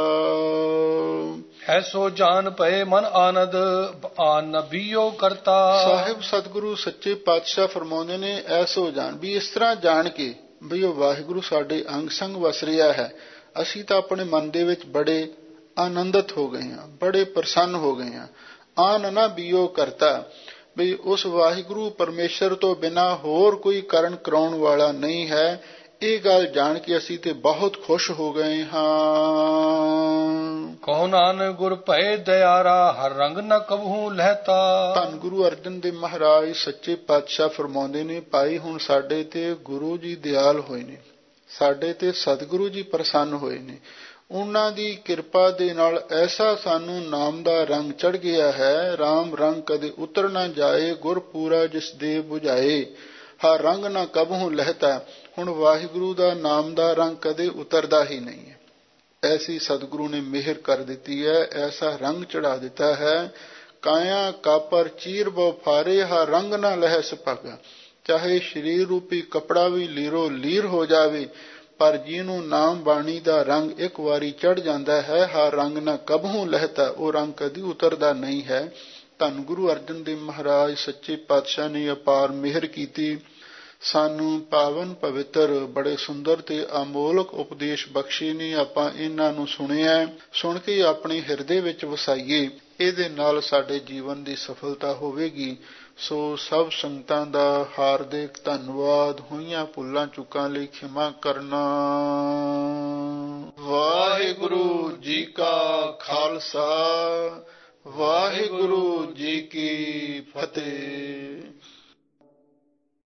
ਐਸੋ ਜਾਨ ਪਏ ਮਨ ਆਨੰਦ, ਆਨ ਨਬੀਓ ਕਰਤਾ। ਸਾਹਿਬ ਸਤਿਗੁਰੂ ਸੱਚੇ ਪਾਤਸ਼ਾਹ ਫਰਮਾਉਂਦੇ ਨੇ, ਐਸੋ ਜਾਨ, ਵੀ ਇਸ ਤਰ੍ਹਾਂ ਜਾਣ ਕੇ ਵੀ ਉਹ ਵਾਹਿਗੁਰੂ ਸਾਡੇ ਅੰਗ ਸੰਗ ਵਸ ਰਿਹਾ ਹੈ। ਅਸੀਂ ਤਾਂ ਆਪਣੇ ਮਨ ਦੇ ਵਿੱਚ ਬੜੇ ਆਨੰਦਿਤ ਹੋ ਗਏ ਹਾਂ, ਬੜੇ ਪ੍ਰਸੰਨ ਹੋ ਗਏ ਹਾਂ। ਆਨ ਨਾ ਬੀਓ ਕਰਤਾ, ਵੀ ਉਸ ਵਾਹਿਗੁਰੂ ਪਰਮੇਸ਼ਰ ਤੋਂ ਬਿਨਾਂ ਹੋਰ ਕੋਈ ਕਰਨ ਕਰਾਉਣ ਵਾਲਾ ਨਹੀਂ ਹੈ। ਇਹ ਗੱਲ ਜਾਣ ਕੇ ਅਸੀਂ ਤੇ ਬਹੁਤ ਖੁਸ਼ ਹੋ ਗਏ ਹਾਂ। ਕਹੋ ਨਾਨਕ ਗੁਰ ਭਏ ਦਿਆਰਾ, ਹਰ ਰੰਗ ਨ ਕਬਹੂ ਲਹਿਤਾ। ਧੰਨ ਗੁਰੂ ਅਰਜਨ ਦੇਵ ਮਹਾਰਾਜ ਸੱਚੇ ਪਾਤਸ਼ਾਹ ਫਰਮਾਉਂਦੇ ਨੇ, ਭਾਈ ਹੁਣ ਸਾਡੇ ਤੇ ਗੁਰੂ ਜੀ ਦਿਆਲ ਹੋਏ ਨੇ, ਸਾਡੇ ਤੇ ਸਤਿਗੁਰੂ ਜੀ ਪ੍ਰਸੰਨ ਹੋਏ ਨੇ। ਉਹਨਾਂ ਦੀ ਕਿਰਪਾ ਦੇ ਨਾਲ ਐਸਾ ਸਾਨੂੰ ਨਾਮ ਦਾ ਰੰਗ ਚੜ੍ਹ ਗਿਆ ਹੈ, ਰਾਮ ਰੰਗ ਕਦੇ ਉਤਰ ਨਾ ਜਾਏ, ਗੁਰ ਪੂਰਾ ਜਿਸ ਦੇ ਬੁਝਾਏ, ਹਰ ਰੰਗ ਨਾ ਕਬਹੂ ਲਹਿਤਾ। ਹੁਣ ਵਾਹਿਗੁਰੂ ਦਾ ਨਾਮ ਦਾ ਰੰਗ ਕਦੇ ਉਤਰਦਾ ਹੀ ਨਹੀਂ ਹੈ। ਐਸੀ ਸਤਿਗੁਰੂ ਨੇ ਮਿਹਰ ਕਰ ਦਿੱਤੀ ਹੈ, ਐਸਾ ਰੰਗ ਚੜਾ ਦਿੱਤਾ ਹੈ। ਕਾਇਆ ਕਾਪਰ ਚੀਰ ਬੋ ਫਾਰੇ, ਹਰ ਰੰਗ ਨਾ ਲਹਿ ਸੁਭਾਗਾ। ਚਾਹੇ ਸਰੀਰ ਰੂਪੀ ਕਪੜਾ ਵੀ ਲੀਰੋ ਲੀਰ ਹੋ ਜਾਵੇ, ਪਰ ਜਿਹਨੂੰ ਨਾਮ ਬਾਣੀ ਦਾ ਰੰਗ ਇੱਕ ਵਾਰੀ ਚੜ ਜਾਂਦਾ ਹੈ, ਹਰ ਰੰਗ ਨਾ ਕਬਹੂ ਲਹਿਤਾ, ਉਹ ਰੰਗ ਕਦੀ ਉਤਰਦਾ ਨਹੀਂ ਹੈ। ਧੰਨ ਗੁਰੂ ਅਰਜਨ ਦੇਵ ਮਹਾਰਾਜ ਸੱਚੇ ਪਾਤਸ਼ਾਹ ਨੇ ਅਪਾਰ ਮਿਹਰ ਕੀਤੀ। ਸਾਨੂੰ ਪਾਵਨ ਪਵਿੱਤਰ ਬੜੇ ਸੁੰਦਰ ਤੇ ਅਮੋਲਕ ਉਪਦੇਸ਼ ਬਖਸ਼ੇ ਨੇ। ਆਪਾਂ ਇਹਨਾਂ ਨੂੰ ਸੁਣਿਆ, ਸੁਣ ਕੇ ਆਪਣੇ ਹਿਰਦੇ ਵਿੱਚ ਵਸਾਈਏ, ਇਹਦੇ ਨਾਲ ਸਾਡੇ ਜੀਵਨ ਦੀ ਸਫਲਤਾ ਹੋਵੇਗੀ। ਸੋ ਸਭ ਸੰਗਤਾਂ ਦਾ ਹਾਰਦਿਕ ਧੰਨਵਾਦ। ਹੋਈਆਂ ਭੁੱਲਾਂ ਚੁੱਕਾਂ ਲਈ ਖਿਮਾ ਕਰਨਾ। ਵਾਹਿਗੁਰੂ ਜੀ ਕਾ ਖਾਲਸਾ, ਵਾਹਿਗੁਰੂ ਜੀ ਕੀ ਫਤਿਹ।